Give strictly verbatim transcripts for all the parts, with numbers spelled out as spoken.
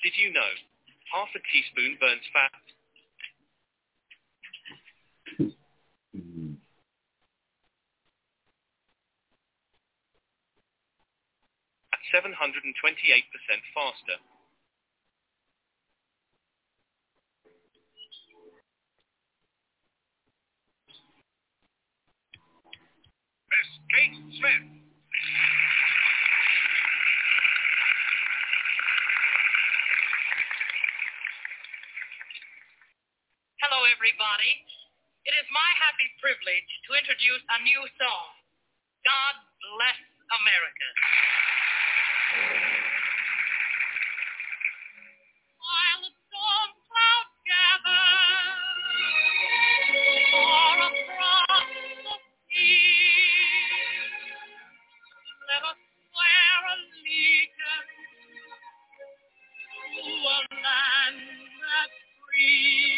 Did you know half a teaspoon burns fat? Mm. At seven hundred twenty-eight percent faster. Miss Kate Smith. Hello, everybody. It is my happy privilege to introduce a new song, God Bless America. While the storm clouds gather far across the sea, let us swear allegiance to a land that's free.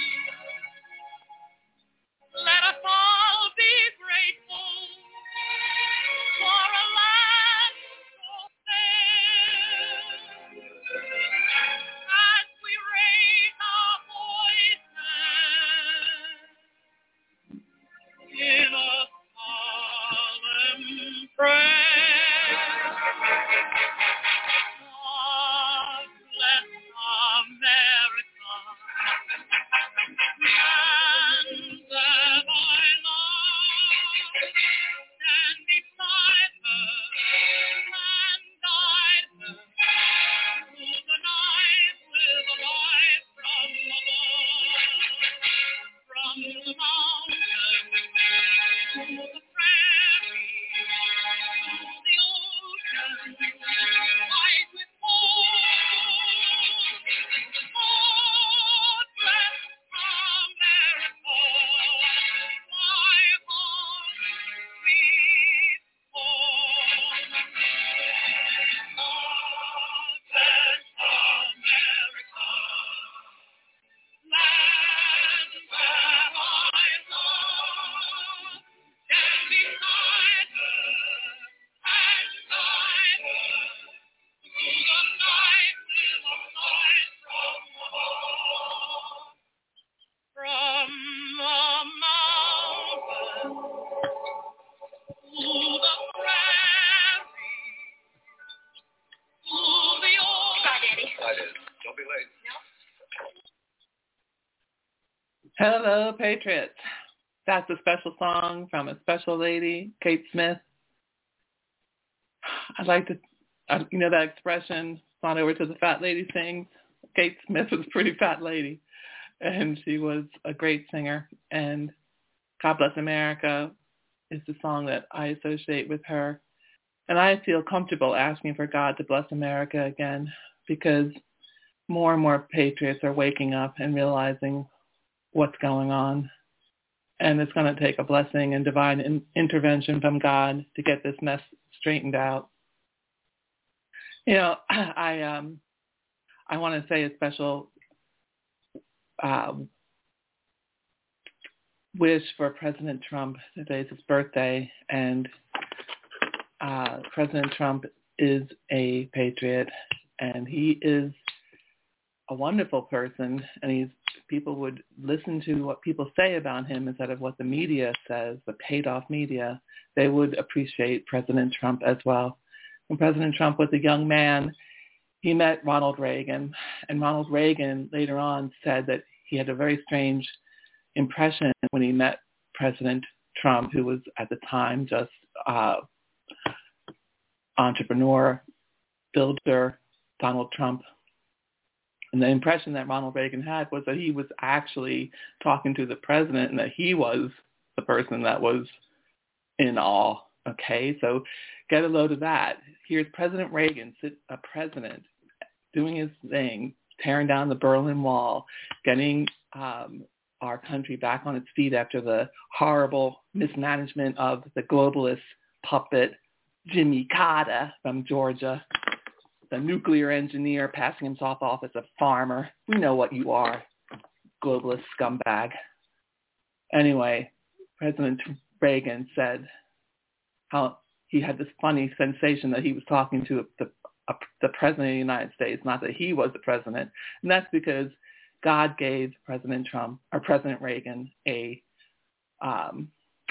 Let us all be grateful for a land so fair. As we raise our voices in a solemn prayer. God bless America, land that I love. Stand beside her and guide her through the night with a light from above. From the mountain to the prairie, to the ocean, white with gold. God bless America, my home, sweet home. God bless America, land that I love. Stand beside her and guide her through the night with a light from above. From the mountain to the prairie, to the ocean. Bye, Daddy. Bye, Dad. Don't be late. Hello, Patriots. That's a special song from a special lady, Kate Smith. I'd like to, uh, you know that expression, "on over to the fat lady sings." Kate Smith was a pretty fat lady, and she was a great singer. And God Bless America is the song that I associate with her. And I feel comfortable asking for God to bless America again, because more and more patriots are waking up and realizing what's going on. And it's going to take a blessing and divine in- intervention from God to get this mess straightened out. You know, I um, I want to say a special uh, wish for President Trump. Today's his birthday, and uh, President Trump is a patriot, and he is a wonderful person, and he's people would listen to what people say about him instead of what the media says, the paid-off media. They would appreciate President Trump as well. When President Trump was a young man, he met Ronald Reagan, and Ronald Reagan later on said that he had a very strange impression when he met President Trump, who was at the time just uh, entrepreneur, builder, Donald Trump. And the impression that Ronald Reagan had was that he was actually talking to the president and that he was the person that was in awe. Okay, so get a load of that. Here's President Reagan, a president, doing his thing, tearing down the Berlin Wall, getting um, our country back on its feet after the horrible mismanagement of the globalist puppet Jimmy Carter from Georgia, the nuclear engineer passing himself off as a farmer. We know what you are, globalist scumbag. Anyway, President Reagan said how he had this funny sensation that he was talking to the a, the president of the United States, not that he was the president. And that's because God gave President Trump or President Reagan a, um,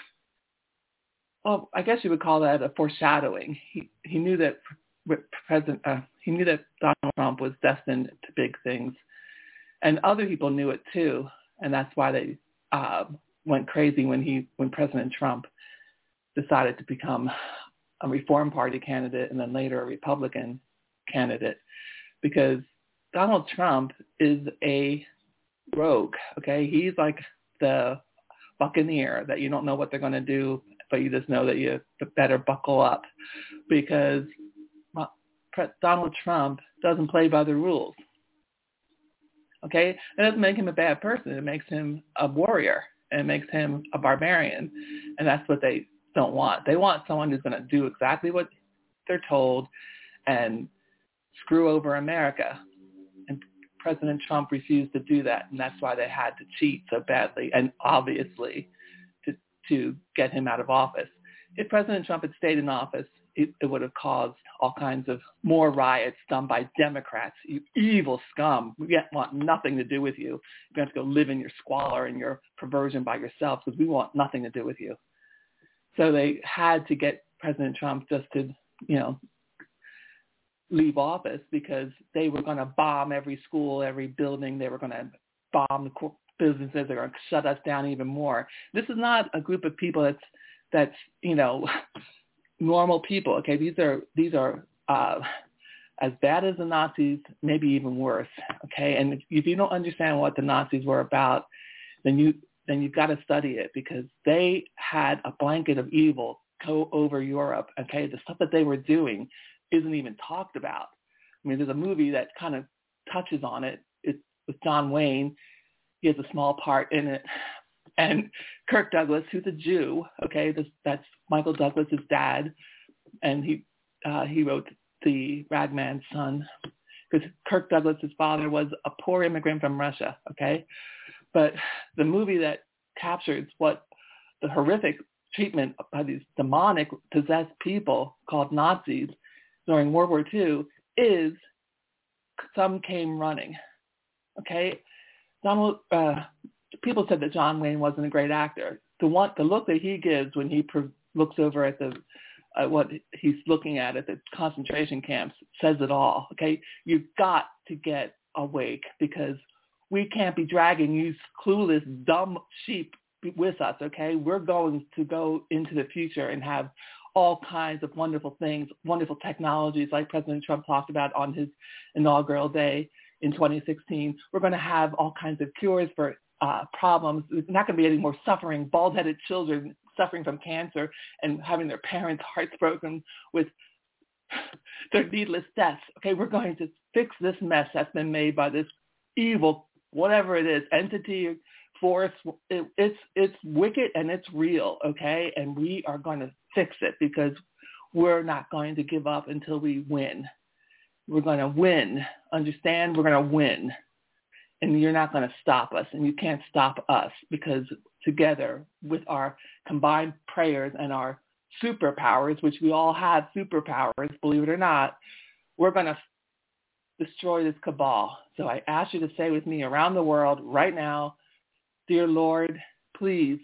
well, I guess you would call that a foreshadowing. He he knew that President uh, he knew that Donald Trump was destined to big things, and other people knew it too, and that's why they uh, went crazy when he when President Trump decided to become a Reform Party candidate and then later a Republican candidate, because Donald Trump is a rogue. Okay, he's like the buccaneer that you don't know what they're going to do, but you just know that you better buckle up, because well, Donald Trump doesn't play by the rules. Okay, it doesn't make him a bad person. It makes him a warrior, and it makes him a barbarian, and that's what they don't want. They want someone who's going to do exactly what they're told and screw over America. And President Trump refused to do that, and that's why they had to cheat so badly and obviously to to get him out of office. If President Trump had stayed in office, it, it would have caused all kinds of more riots done by Democrats. You evil scum. We want nothing to do with you. You have to go live in your squalor and your perversion by yourself, because we want nothing to do with you. So they had to get President Trump just to, you know, leave office, because they were going to bomb every school, every building. They were going to bomb the businesses. They're going to shut us down even more. This is not a group of people that's, that's you know, normal people. Okay, these are these are uh, as bad as the Nazis, maybe even worse. Okay, and if you don't understand what the Nazis were about, then you then you've got to study it, because they had a blanket of evil go over Europe. Okay, the stuff that they were doing isn't even talked about. I mean, there's a movie that kind of touches on it. It's with John Wayne. He has a small part in it. And Kirk Douglas, who's a Jew, okay, this, that's Michael Douglas's dad, and he uh, he wrote The Ragman's Son, because Kirk Douglas's father was a poor immigrant from Russia, okay? But the movie that captures what the horrific treatment by these demonic possessed people called Nazis during World War Two is Some Came Running, okay? Donald, uh, people said that John Wayne wasn't a great actor. The one, the look that he gives when he pro- looks over at the uh, what he's looking at at the concentration camps says it all. Okay, you've got to get awake, because we can't be dragging you clueless, dumb sheep with us. Okay, we're going to go into the future and have all kinds of wonderful things, wonderful technologies like President Trump talked about on his inaugural day in twenty sixteen. We're going to have all kinds of cures for uh, problems. There's not going to be any more suffering, bald-headed children suffering from cancer and having their parents' hearts broken with their needless deaths. Okay, we're going to fix this mess that's been made by this evil, whatever it is, entity, force. It, it's it's wicked and it's real, okay? And we are going to fix it, because we're not going to give up until we win. We're going to win. Understand? We're going to win. And you're not going to stop us, and you can't stop us, because together with our combined prayers and our superpowers, which we all have superpowers, believe it or not, we're going to destroy this cabal. So I ask you to say with me around the world right now, dear Lord, please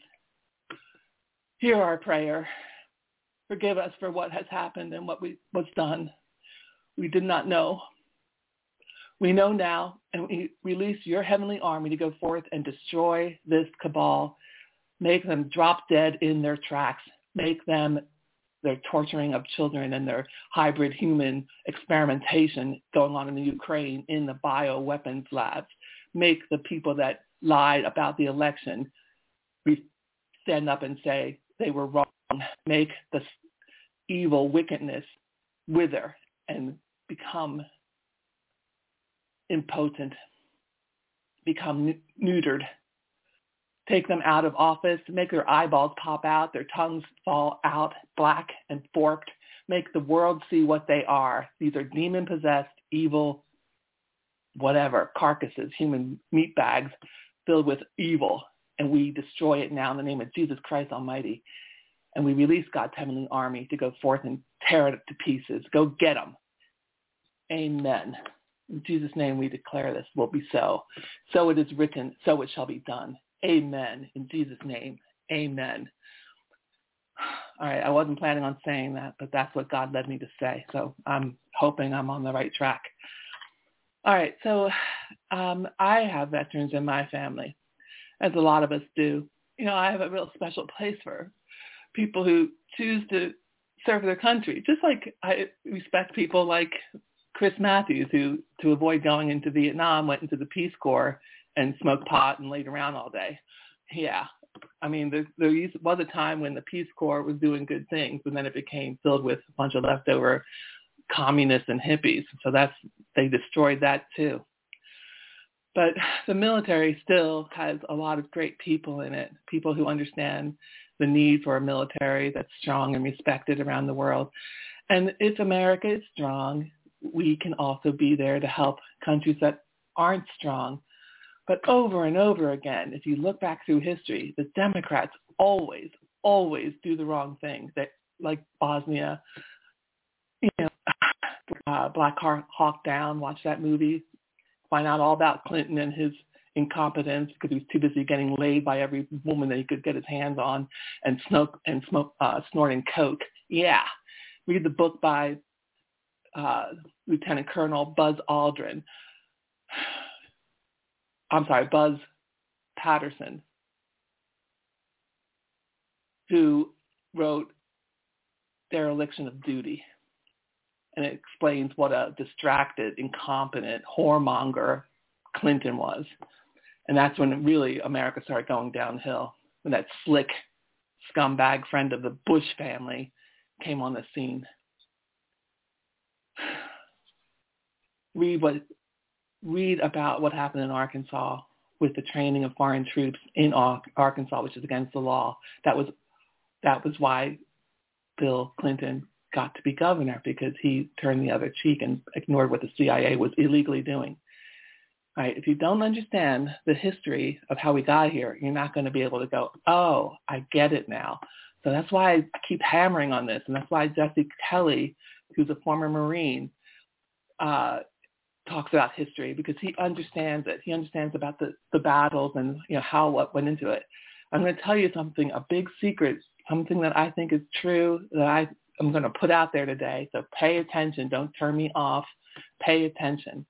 hear our prayer. Forgive us for what has happened and what we, was done. We did not know. We know now, and we release your heavenly army to go forth and destroy this cabal. Make them drop dead in their tracks. Make them, their torturing of children and their hybrid human experimentation going on in the Ukraine in the bioweapons labs. Make the people that lied about the election stand up and say they were wrong. Make the evil wickedness wither and become impotent, become neutered. Take them out of office, make their eyeballs pop out, their tongues fall out, black and forked. Make the world see what they are. These are demon-possessed, evil, whatever, carcasses, human meat bags filled with evil. And we destroy it now in the name of Jesus Christ Almighty. And we release God's heavenly army to go forth and tear it to pieces. Go get them. Amen. In Jesus' name we declare this will be so. So it is written, so it shall be done. Amen. In Jesus' name, amen. All right, I wasn't planning on saying that, but that's what God led me to say. So I'm hoping I'm on the right track. All right, so um, I have veterans in my family, as a lot of us do. You know, I have a real special place for people who choose to serve their country, just like I respect people like Chris Matthews, who, to avoid going into Vietnam, went into the Peace Corps and smoked pot and laid around all day. Yeah. I mean, there, there was a time when the Peace Corps was doing good things, and then it became filled with a bunch of leftover communists and hippies. So that's, they destroyed that too. But the military still has a lot of great people in it, people who understand the need for a military that's strong and respected around the world. And if America is strong, we can also be there to help countries that aren't strong. But over and over again, if you look back through history, the Democrats always, always do the wrong thing. That, like Bosnia, you know, uh, Black Hawk Down, watch that movie, find out all about Clinton and his incompetence because he was too busy getting laid by every woman that he could get his hands on and smoke and smoke, uh, snorting coke. Yeah. Read the book by uh, Lieutenant Colonel Buzz Aldrin. I'm sorry, Buzz Patterson, who wrote Dereliction of Duty. And it explains what a distracted, incompetent, whoremonger Clinton was. And that's when really America started going downhill, when that slick scumbag friend of the Bush family came on the scene. Read what read about what happened in Arkansas with the training of foreign troops in Arkansas, which is against the law. That was that was why Bill Clinton got to be governor, because he turned the other cheek and ignored what the C I A was illegally doing. All right, if you don't understand the history of how we got here, you're not going to be able to go, oh, I get it now. So that's why I keep hammering on this, and that's why Jesse Kelly, who's a former Marine, uh, talks about history, because he understands it. He understands about the, the battles and, you know, how what went into it. I'm going to tell you something, a big secret, something that I think is true that I, I'm going to put out there today. So pay attention. Don't turn me off. Pay attention.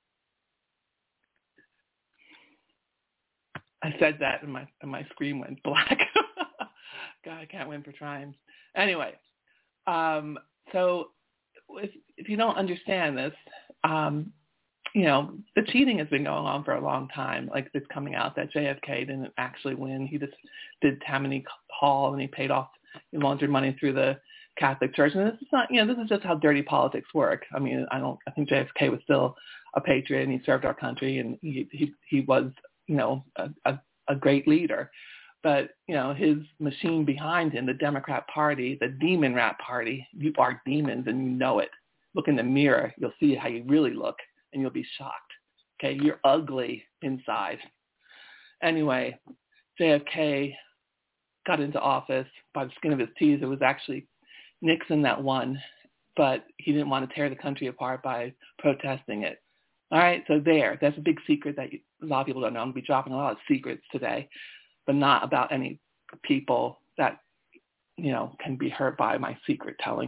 I said that and my, and my screen went black. God, I can't win for trying. Anyway, um, so if, if you don't understand this, um, you know, the cheating has been going on for a long time. Like it's coming out that J F K didn't actually win. He just did Tammany Hall and he paid off, he laundered money through the Catholic Church. And this is not, you know, this is just how dirty politics work. I mean, I don't, I think J F K was still a patriot and he served our country and he, he, he was, you know, a, a, a great leader. But, you know, his machine behind him, the Democrat Party, the demon rat party, you are demons and you know it. Look in the mirror. You'll see how you really look and you'll be shocked. Okay, you're ugly inside. Anyway, J F K got into office by the skin of his teeth. It was actually Nixon that won, but he didn't want to tear the country apart by protesting it. All right, so there. That's a big secret that you, a lot of people don't know. I'm going to be dropping a lot of secrets today, but not about any people that, you know, can be hurt by my secret telling.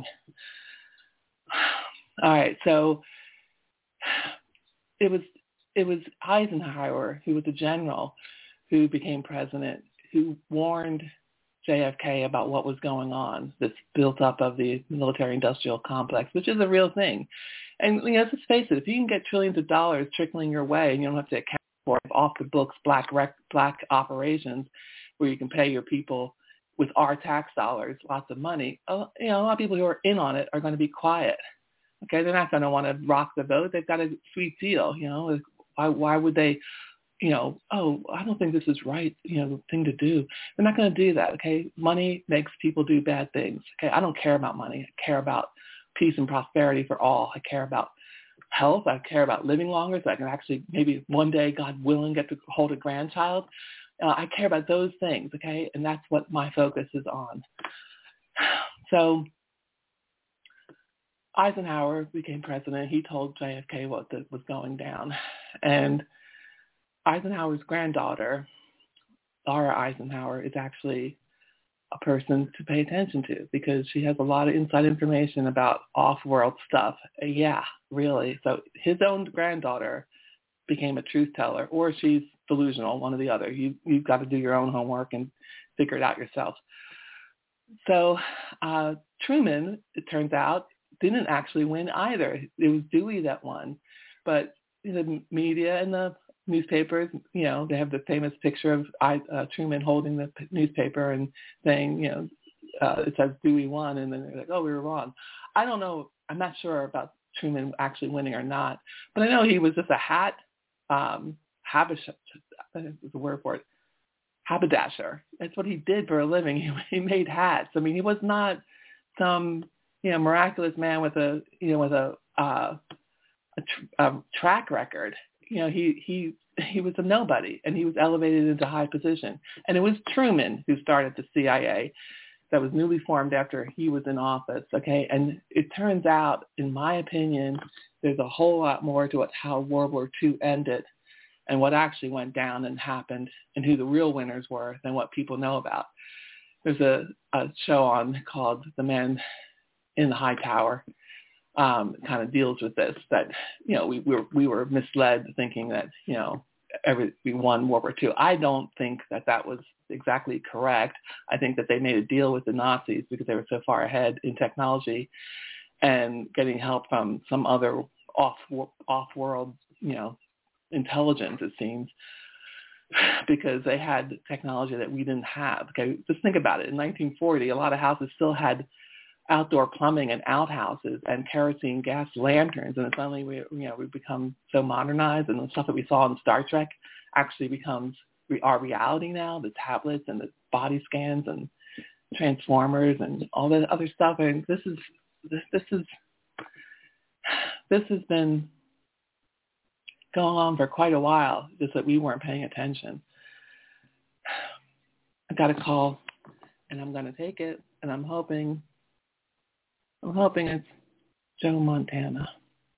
All right, so it was it was Eisenhower, who was a general, who became president, who warned J F K about what was going on, this built up of the military-industrial complex, which is a real thing. And, you know, let's just face it, if you can get trillions of dollars trickling your way and you don't have to account for off-the-books black rec- black operations where you can pay your people with our tax dollars lots of money, you know, a lot of people who are in on it are going to be quiet. Okay, they're not going to want to rock the boat. They've got a sweet deal, you know. Why, why would they, you know, oh, I don't think this is right, you know, thing to do. They're not going to do that, okay? Money makes people do bad things, okay? I don't care about money. I care about peace and prosperity for all. I care about health. I care about living longer so I can actually maybe one day, God willing, get to hold a grandchild. Uh, I care about those things, okay? And that's what my focus is on. So Eisenhower became president, he told J F K what the, was going down. And Eisenhower's granddaughter, Laura Eisenhower, is actually a person to pay attention to because she has a lot of inside information about off-world stuff. Yeah, really. So his own granddaughter became a truth teller, or she's delusional, one or the other. You, you've got to do your own homework and figure it out yourself. So uh, Truman, it turns out, didn't actually win either. It was Dewey that won. But the media and the newspapers, you know, they have the famous picture of uh, Truman holding the p- newspaper and saying, you know, uh, it says Dewey won, and then they're like, oh, we were wrong. I don't know. I'm not sure about Truman actually winning or not, but I know he was just a hat, um, habish, I think there's a word for it, haberdasher. That's what he did for a living. He, he made hats. I mean, he was not some, you know, miraculous man with a, you know, with a, uh, a, tr- a track record. You know, he, he, he was a nobody, and he was elevated into high position. And it was Truman who started the C I A that was newly formed after he was in office. Okay. And it turns out, in my opinion, there's a whole lot more to it, how World War Two ended and what actually went down and happened and who the real winners were than what people know about. There's a, a show on called The Man in the High Tower. Um, kind of deals with this, that, you know, we, we were we were misled thinking that, you know, every, we won World War Two. I don't think that that was exactly correct. I think that they made a deal with the Nazis because they were so far ahead in technology and getting help from some other off off-world, you know, intelligence, it seems, because they had technology that we didn't have. Okay, just think about it. In nineteen forty, a lot of houses still had outdoor plumbing and outhouses and kerosene gas lanterns, and suddenly we, you know, we've become so modernized, and the stuff that we saw in Star Trek actually becomes our reality now. The tablets and the body scans and Transformers and all that other stuff. And this is this this is this has been going on for quite a while, just that we weren't paying attention. I got a call, and I'm going to take it, and I'm hoping. I'm hoping it's Joe Montana.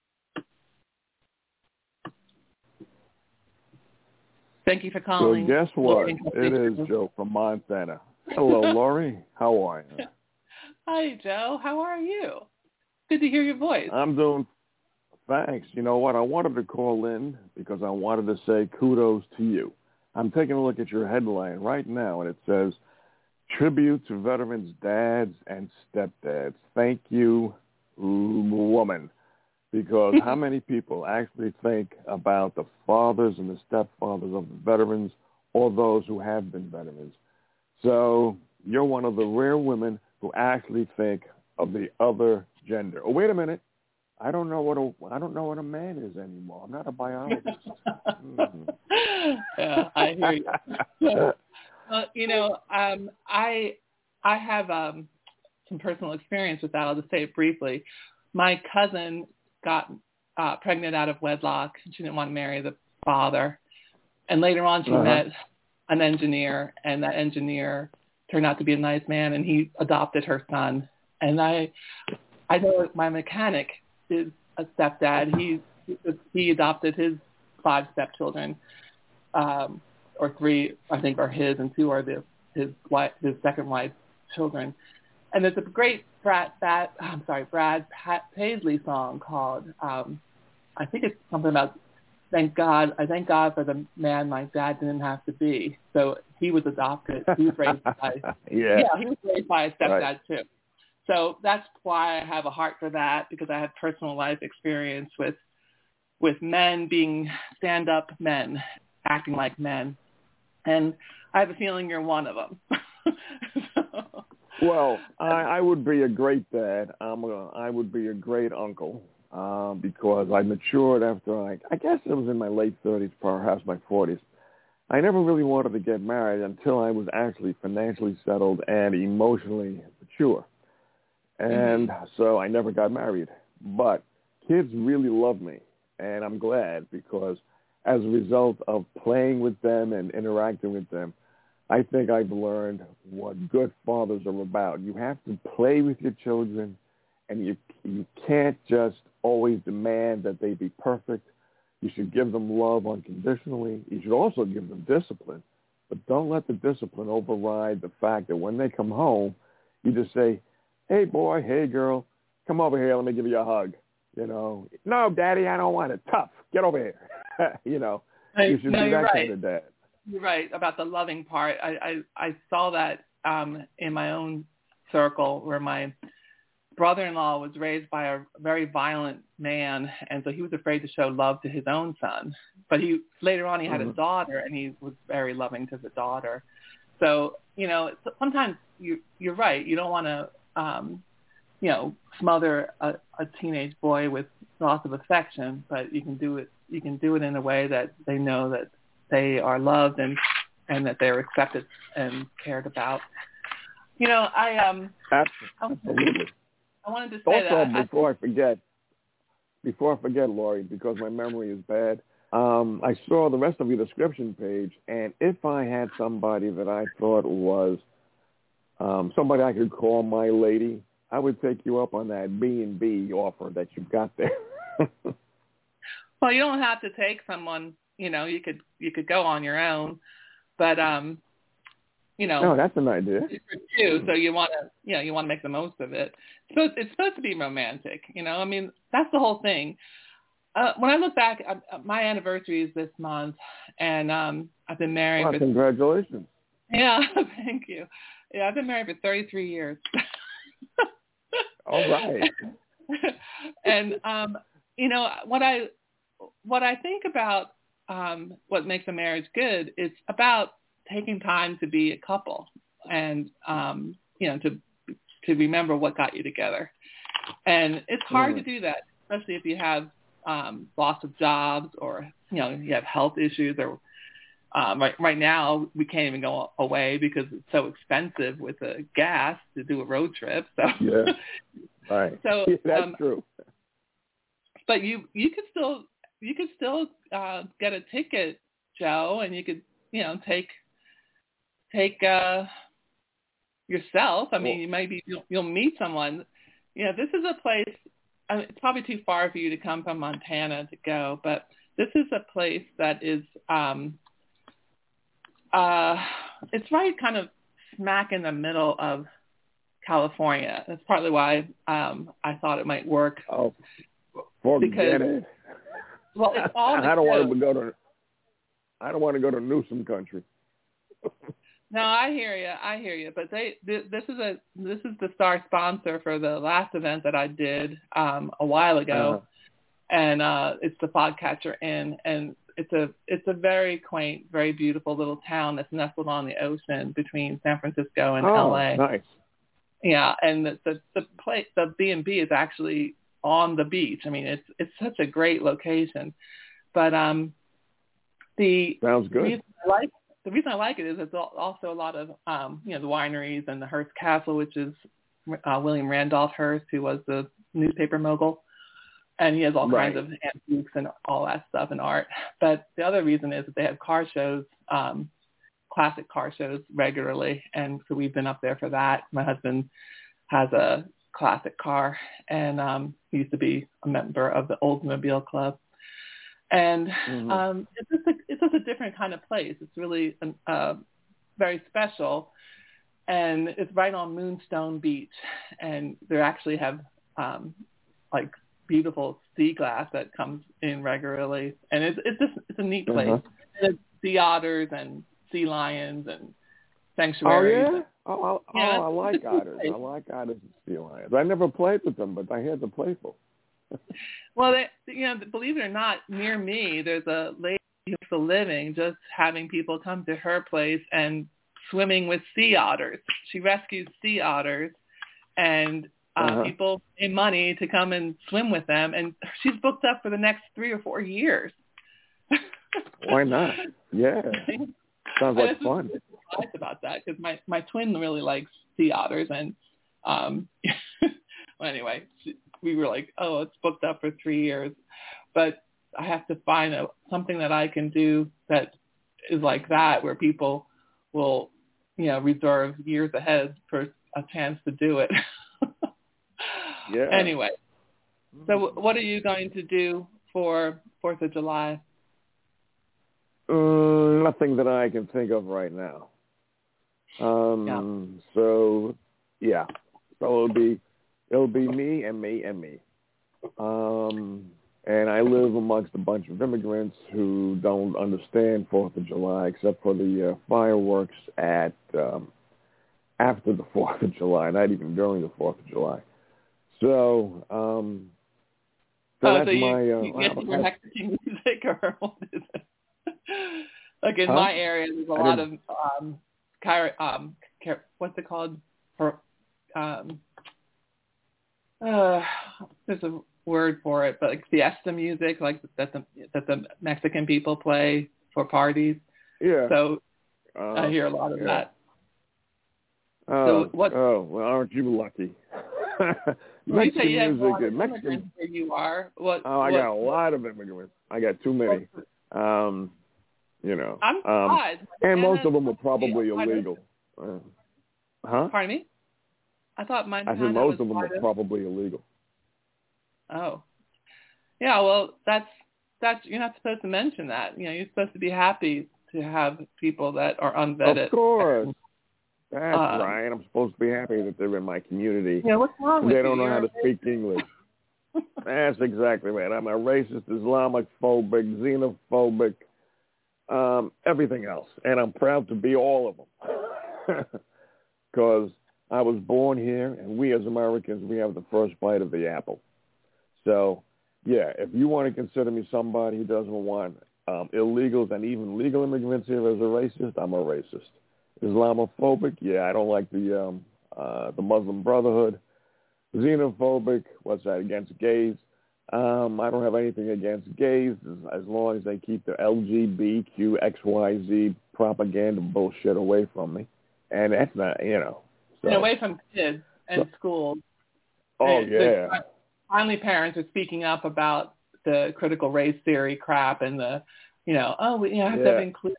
Thank you for calling. So guess what? It is Joe from Montana. Hello, Lori. How are you? Hi, Joe. How are you? Good to hear your voice. I'm doing, thanks. You know what? I wanted to call in because I wanted to say kudos to you. I'm taking a look at your headline right now, and it says, Tribute to Veterans' Dads and Stepdads. Thank you, woman. Because how many people actually think about the fathers and the stepfathers of the veterans or those who have been veterans? So you're one of the rare women who actually think of the other gender. Oh, wait a minute. I don't know what a I don't know what a man is anymore. I'm not a biologist. mm. Yeah, I hear you. Well, you know, um, I I have um, some personal experience with that. I'll just say it briefly. My cousin got uh, pregnant out of wedlock. She didn't want to marry the father. And later on she uh-huh. met an engineer, and that engineer turned out to be a nice man, and he adopted her son. And I I know my mechanic is a stepdad. He he adopted his five stepchildren. Um or three, I think, are his, and two are the, his wife, his second wife's children. And there's a great Brad, Brad I'm sorry, Brad Paisley song called, um, I think it's something about, thank God, I thank God for the man my dad didn't have to be. So he was adopted. He was raised by, yeah. yeah, he was raised by a stepdad right. too. So that's why I have a heart for that, because I had personal life experience with, with men being stand-up men, acting like men. And I have a feeling you're one of them. so. Well, I, I would be a great dad. I'm a, I would be a great uncle uh, because I matured after, I, I guess it was in my late thirties, perhaps my forties. I never really wanted to get married until I was actually financially settled and emotionally mature. And mm-hmm. so I never got married. But kids really love me, and I'm glad because as a result of playing with them and interacting with them, I think I've learned what good fathers are about. You have to play with your children and you you can't just always demand that they be perfect. You should give them love unconditionally. You should also give them discipline, but don't let the discipline override the fact that when they come home, you just say, "Hey, boy, hey, girl, come over here. Let me give you a hug." You know, "No, Daddy, I don't want it. Tough. Get over here." You know, you should no, be you're that right. kind of dad. You're right about the loving part. I, I, I saw that um, in my own circle where my brother-in-law was raised by a very violent man, and so he was afraid to show love to his own son. But he later on he had Mm-hmm. a daughter, and he was very loving to the daughter. So you know, sometimes you you're right. You don't want to um, you know smother a, a teenage boy with lots of affection, but you can do it. You can do it in a way that they know that they are loved and and that they're accepted and cared about. You know, I um Absolutely. I wanted to say Also, that before I, I forget, before I forget, Lori, because my memory is bad, um, I saw the rest of your description page, and if I had somebody that I thought was um, somebody I could call my lady, I would take you up on that B and B offer that you've got there. well, you don't have to take someone. You know, you could you could go on your own, but um, you know, no, that's an idea. It's for two, so you want to, you know, you want to make the most of it. It's supposed, it's supposed to be romantic, you know. I mean, that's the whole thing. Uh, when I look back, uh, my anniversary is this month, and um, I've been married. Well, for, congratulations. Yeah, thank you. Yeah, I've been married for thirty-three years. All right. And um, you know what I what I think about um, what makes a marriage good is about taking time to be a couple and, um, you know, to to remember what got you together. And it's hard mm. to do that, especially if you have um, lots of jobs or, you know, you have health issues or um, right, right now we can't even go away because it's so expensive with the gas to do a road trip. So, yeah, right. So yeah, that's um, true. But you, you could still, you could still uh, get a ticket, Joe, and you could, you know, take, take uh, yourself. I mean, well, you maybe you'll, you'll meet someone. You know, this is a place. I mean, it's probably too far for you to come from Montana to go, but this is a place that is. Um, uh, it's right, kind of smack in the middle of California. That's partly why um, I thought it might work. Oh, forget because, it. Well, it's all. I don't want to go to. I don't want to go to Newsom country. No, I hear you. I hear you. But they, th- this is a, this is the star sponsor for the last event that I did um, a while ago, uh-huh. and uh, it's the Podcatcher Inn, and it's a, it's a very quaint, very beautiful little town that's nestled on the ocean between San Francisco and oh, L A. Nice. Yeah, and the the the place, the B and B is actually on the beach. I mean, it's it's such a great location, but um, the sounds good. Reason I like The reason I like it is it's also a lot of, um, you know, the wineries and the Hearst Castle, which is uh, William Randolph Hearst, who was the newspaper mogul. And he has all right. kinds of antiques and all that stuff and art. But the other reason is that they have car shows, um, classic car shows regularly. And so we've been up there for that. My husband has a classic car, and um, he used to be a member of the Oldsmobile Club. And mm-hmm. um, it's just a, it's just a different kind of place. It's really an, uh, very special, and it's right on Moonstone Beach. And they actually have um, like beautiful sea glass that comes in regularly, and it's it's just it's a neat place. Uh-huh. And it's sea otters and sea lions and sanctuaries. Oh yeah, oh, oh, yeah, oh I like otters. I like otters and sea lions. I never played with them, but I had to play for. Well, they, you know, believe it or not, near me, there's a lady who's still living, just having people come to her place and swimming with sea otters. She rescues sea otters, and uh, uh-huh. people pay money to come and swim with them, and she's booked up for the next three or four years. Why not? Yeah, sounds like fun. I'm surprised about that because my my twin really likes sea otters, and um, well, anyway. She, we were like, oh, it's booked up for three years. But I have to find a, something that I can do that is like that, where people will, you know, reserve years ahead for a chance to do it. Yeah. Anyway, so what are you going to do for Fourth of July? Uh, nothing that I can think of right now. Um, yeah. So, yeah. So it'll be, it'll be me and me and me. Um, and I live amongst a bunch of immigrants who don't understand Fourth of July except for the uh, fireworks at um, after the Fourth of July, not even during the Fourth of July. So, um, so oh, that's so you, my. Uh, you get your Mexican music, or what is it? Like in huh? my area, there's a I lot didn't... of um, car, um, car, what's it called? For, um, uh, there's a word for it, but like fiesta music, like that the that the Mexican people play for parties. Yeah. So uh, I hear a lot of yeah. that. Oh, so what? Oh, well, aren't you lucky? Mexican you say you music and Mexican. Where you are? What? Oh, I what, got a lot of immigrants. I got too many. Um, you know. I'm surprised. Um, and most of them are probably illegal. Uh, huh? Pardon me? I thought mine. I said most of them are probably illegal. Oh. Yeah, well, that's that's you're not supposed to mention that. You know, you're supposed to be happy to have people that are unvetted. Of course. That's um, right. I'm supposed to be happy that they're in my community. Yeah, what's wrong with They you? don't know You're how to speak English. That's exactly right. I'm a racist, Islamic phobic, xenophobic, um, everything else. And I'm proud to be all of them. Because I was born here, and we as Americans, we have the first bite of the apple. So, yeah, if you want to consider me somebody who doesn't want um, illegals and even legal immigrants here as a racist, I'm a racist. Islamophobic, yeah, I don't like the um, uh, the Muslim Brotherhood. Xenophobic, what's that, against gays? Um, I don't have anything against gays as, as long as they keep the L G B T Q X Y Z propaganda bullshit away from me. And that's not, you know. So. And away from kids and so, schools. Oh, and, yeah. Finally, parents are speaking up about the critical race theory crap and the, you know, oh, we you know, have yeah. to have inclusion.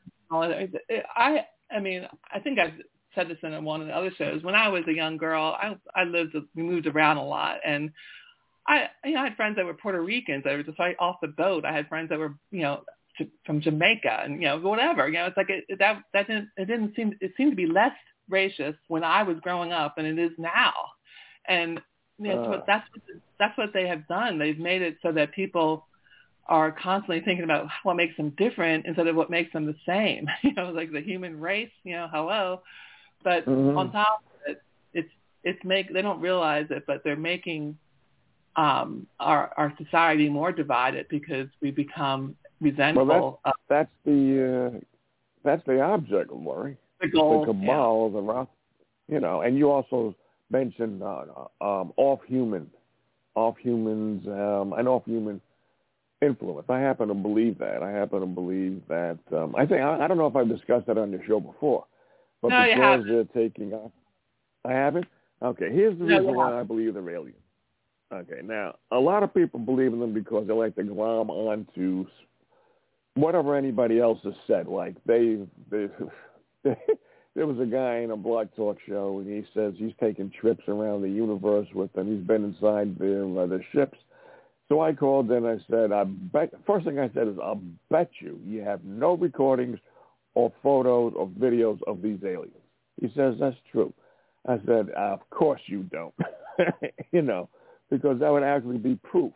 I, I mean, I think I've said this in one of the other shows. When I was a young girl, I, I lived, we moved around a lot, and I, you know, I had friends that were Puerto Ricans. They were just like off the boat. I had friends that were, you know, from Jamaica, and you know, whatever. You know, it's like it, that that didn't it didn't seem it seemed to be less racist when I was growing up than it is now, and you know, uh. that's what that's what they have done. They've made it so that people are constantly thinking about what makes them different instead of what makes them the same. You know, like the human race, you know, hello. But mm-hmm. on top of it, it's it's make they don't realize it, but they're making um, our our society more divided because we become resentful. Well, that's, that's the uh, that's the object, Lori. The goal, the cabal, yeah. the rough, you know. And you also mentioned uh, um, off human, off humans, um, and off human. influence. I happen to believe that. I happen to believe that. Um, I think I, I don't know if I've discussed that on your show before, but no, because they're taking off, I haven't. Okay, here's the no, reason why I believe they're aliens. Okay, now a lot of people believe in them because they like to glom onto whatever anybody else has said. Like they, they, they there was a guy in a Blog Talk show, and he says he's taken trips around the universe with them. He's been inside their uh, their ships. So I called and I said, I bet, first thing I said is, I'll bet you you have no recordings or photos or videos of these aliens. He says, that's true. I said, of course you don't, you know, because that would actually be proof.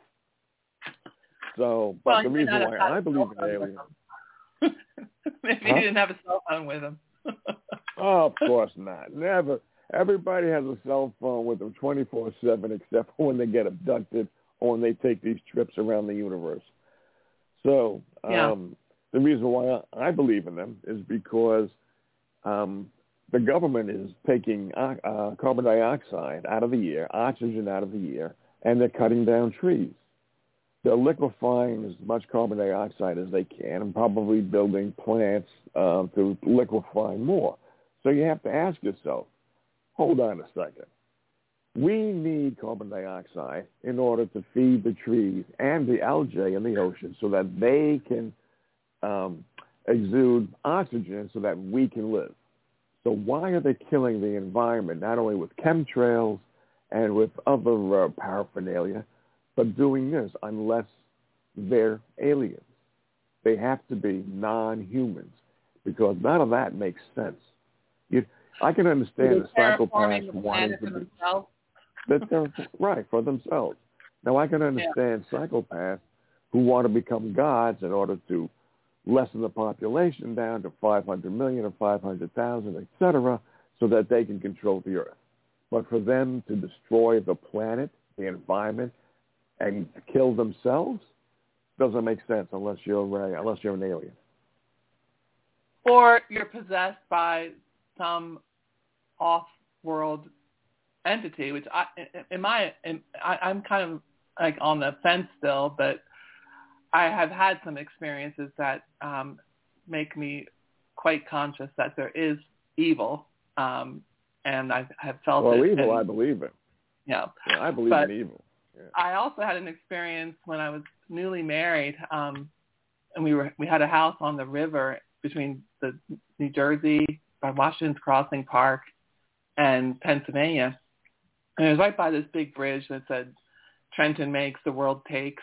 So, but well, the reason why I believe in aliens. Maybe huh? he didn't have a cell phone with him. Oh, of course not. Never. Everybody has a cell phone with them twenty-four seven except for when they get abducted or when they take these trips around the universe. So um, yeah. the reason why I believe in them is because um, the government is taking uh, uh, carbon dioxide out of the air, oxygen out of the air, and they're cutting down trees. They're liquefying as much carbon dioxide as they can and probably building plants uh, to liquefy more. So you have to ask yourself, hold on a second. We need carbon dioxide in order to feed the trees and the algae in the ocean so that they can um, exude oxygen so that we can live. So why are they killing the environment, not only with chemtrails and with other uh, paraphernalia, but doing this unless they're aliens. They have to be non-humans because none of that makes sense. You, I can understand a psychopath wanting to be that they're right for themselves. Now I can understand yeah. psychopaths who want to become gods in order to lessen the population down to five hundred million or five hundred thousand, et cetera, so that they can control the earth. But for them to destroy the planet, the environment, and kill themselves doesn't make sense unless you're uh, unless you're an alien. Or you're possessed by some off-world entity, which I, in my, in, I, I'm kind of like on the fence still, but I have had some experiences that um, make me quite conscious that there is evil, um, and I have felt well, it. Well, evil, and, I believe in. Yeah, yeah I believe but in evil. Yeah. I also had an experience when I was newly married, um, and we were we had a house on the river between the New Jersey, by Washington's Crossing Park, and Pennsylvania, and it was right by this big bridge that said, "Trenton makes, the world takes."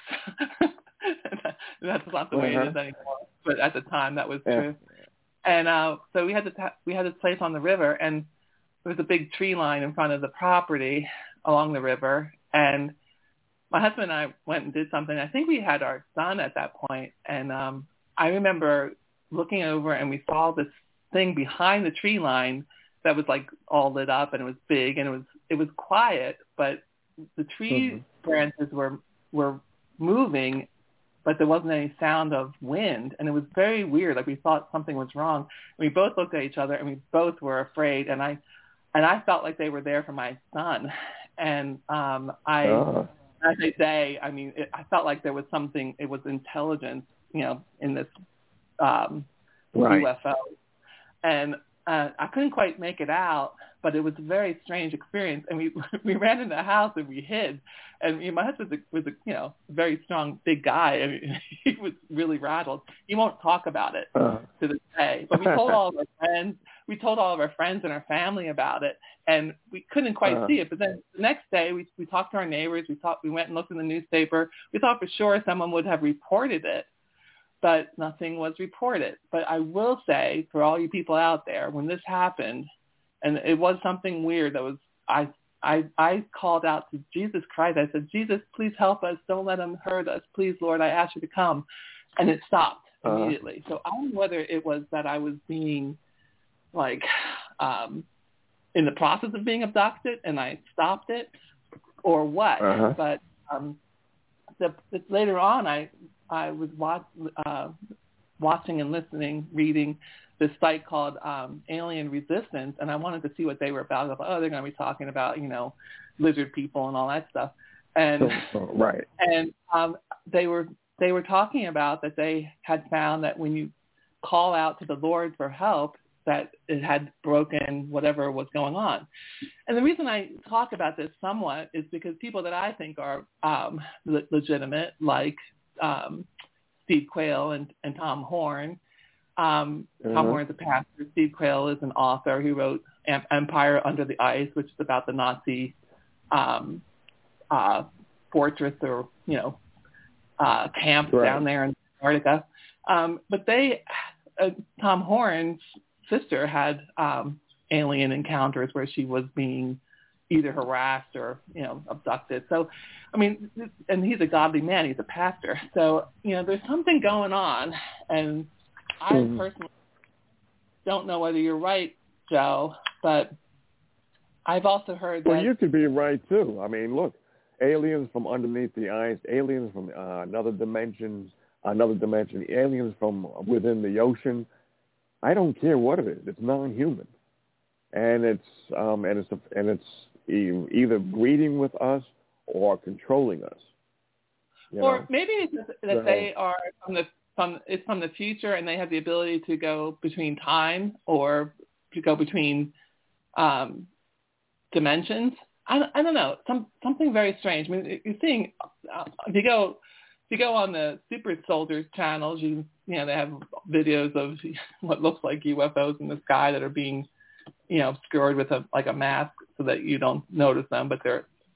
That's not the way uh-huh. it is anymore, but at the time that was yeah. true. And uh, so we had this we had this place on the river, and there was a big tree line in front of the property along the river, and my husband and I went and did something. I think we had our son at that point, and um, I remember looking over, and we saw this thing behind the tree line that was like all lit up, and it was big, and it was it was quiet, but the tree mm-hmm. branches were were moving, but there wasn't any sound of wind, and it was very weird. Like we thought something was wrong. And we both looked at each other, and we both were afraid, and I and I felt like they were there for my son, and um, I. Oh. As they say, I mean, it, I felt like there was something, it was intelligence, you know, in this um, right. U F O. And uh, I couldn't quite make it out, but it was a very strange experience. And we we ran in the house and we hid. And you know, my husband was, a, was a, you know, very strong, big guy. I mean, he was really rattled. He won't talk about it uh. to this day. But we told all of our friends, we told all of our friends and our family about it. And we couldn't quite uh. see it. But then the next day, we we talked to our neighbors. We thought we went and looked in the newspaper. We thought for sure someone would have reported it, but nothing was reported. But I will say, for all you people out there, when this happened, and it was something weird that was, I I I called out to Jesus Christ. I said, Jesus, please help us. Don't let them hurt us. Please, Lord, I ask you to come. And it stopped immediately. Uh. So I don't know whether it was that I was being, like, um, in the process of being abducted and I stopped it, or what. Uh-huh. But um, the, the, later on, I I was watch, uh, watching and listening, reading this site called um, Alien Resistance, and I wanted to see what they were about. I was like, oh, they're going to be talking about, you know, lizard people and all that stuff. And oh, right. And um, they were they were talking about that they had found that when you call out to the Lord for help, that it had broken whatever was going on. And the reason I talk about this somewhat is because people that I think are um, le- legitimate, like um, Steve Quayle and, and Tom Horn. Um, uh-huh. Tom Horn is a pastor. Steve Quayle is an author. He wrote Empire Under the Ice, which is about the Nazi um, uh, fortress or, you know, uh, camp right. down there in Antarctica. Um, but they, uh, Tom Horn's sister had um, alien encounters where she was being either harassed or, you know, abducted. So, I mean, and he's a godly man. He's a pastor. So, you know, there's something going on. And I mm. personally don't know whether you're right, Joe, but I've also heard that... Well, you could be right, too. I mean, look, aliens from underneath the ice, aliens from uh, another dimension, another dimension, aliens from within the ocean. I don't care what it is. It's non-human, and it's um, and it's and it's either breeding with us or controlling us. Or know? maybe it's just that so, they are from the from it's from the future, and they have the ability to go between time or to go between um, dimensions. I, I don't know. Some something very strange. I mean, you're seeing uh, if you go. If you go on the Super Soldiers channels, you you know they have videos of what looks like U F Os in the sky that are being, you know, obscured with a like a mask so that you don't notice them, but they're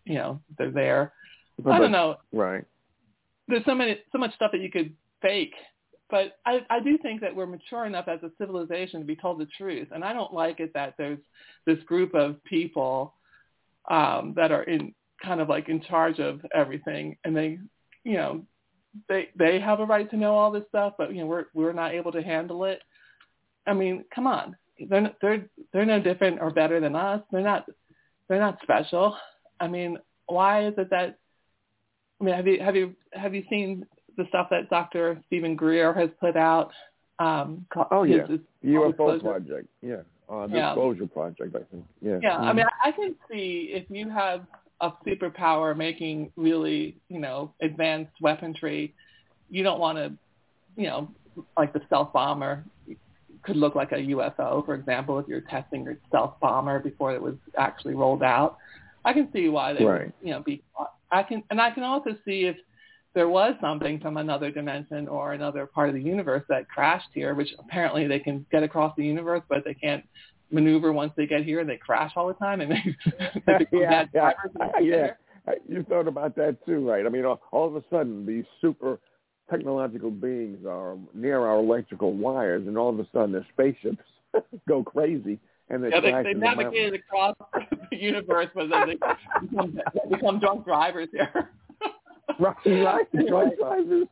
you know, they're there. But I don't know. Right. There's so many, so much stuff that you could fake, but I, I do think that we're mature enough as a civilization to be told the truth. And I don't like it that there's this group of people um, that are in kind of like in charge of everything, and they, you know, they they have a right to know all this stuff, but you know, we're we're not able to handle it. I mean, come on, they're they're they're no different or better than us. They're not they're not special. I mean, why is it that? I mean, have you have you have you seen the stuff that Doctor Stephen Greer has put out? Um, oh his, yeah, his the U F O project. Yeah, uh, yeah. disclosure project. I think. Yeah. Yeah. Mm-hmm. I mean, I, I can see if you have a superpower making really, you know, advanced weaponry, you don't want to, you know, like the stealth bomber could look like a U F O, for example, if you're testing your stealth bomber before it was actually rolled out. I can see why they right. would, you know, be. I can, and I can also see if there was something from another dimension or another part of the universe that crashed here, which apparently they can get across the universe, but they can't maneuver once they get here. They crash all the time, and they, they become yeah, bad yeah, drivers. yeah. You thought about that too, right? I mean, all, all of a sudden, these super technological beings are near our electrical wires, and all of a sudden, their spaceships go crazy. And they, yeah, they, they the navigated mountain. across the universe, but then they become, they become drunk drivers here. right, right, drunk drivers.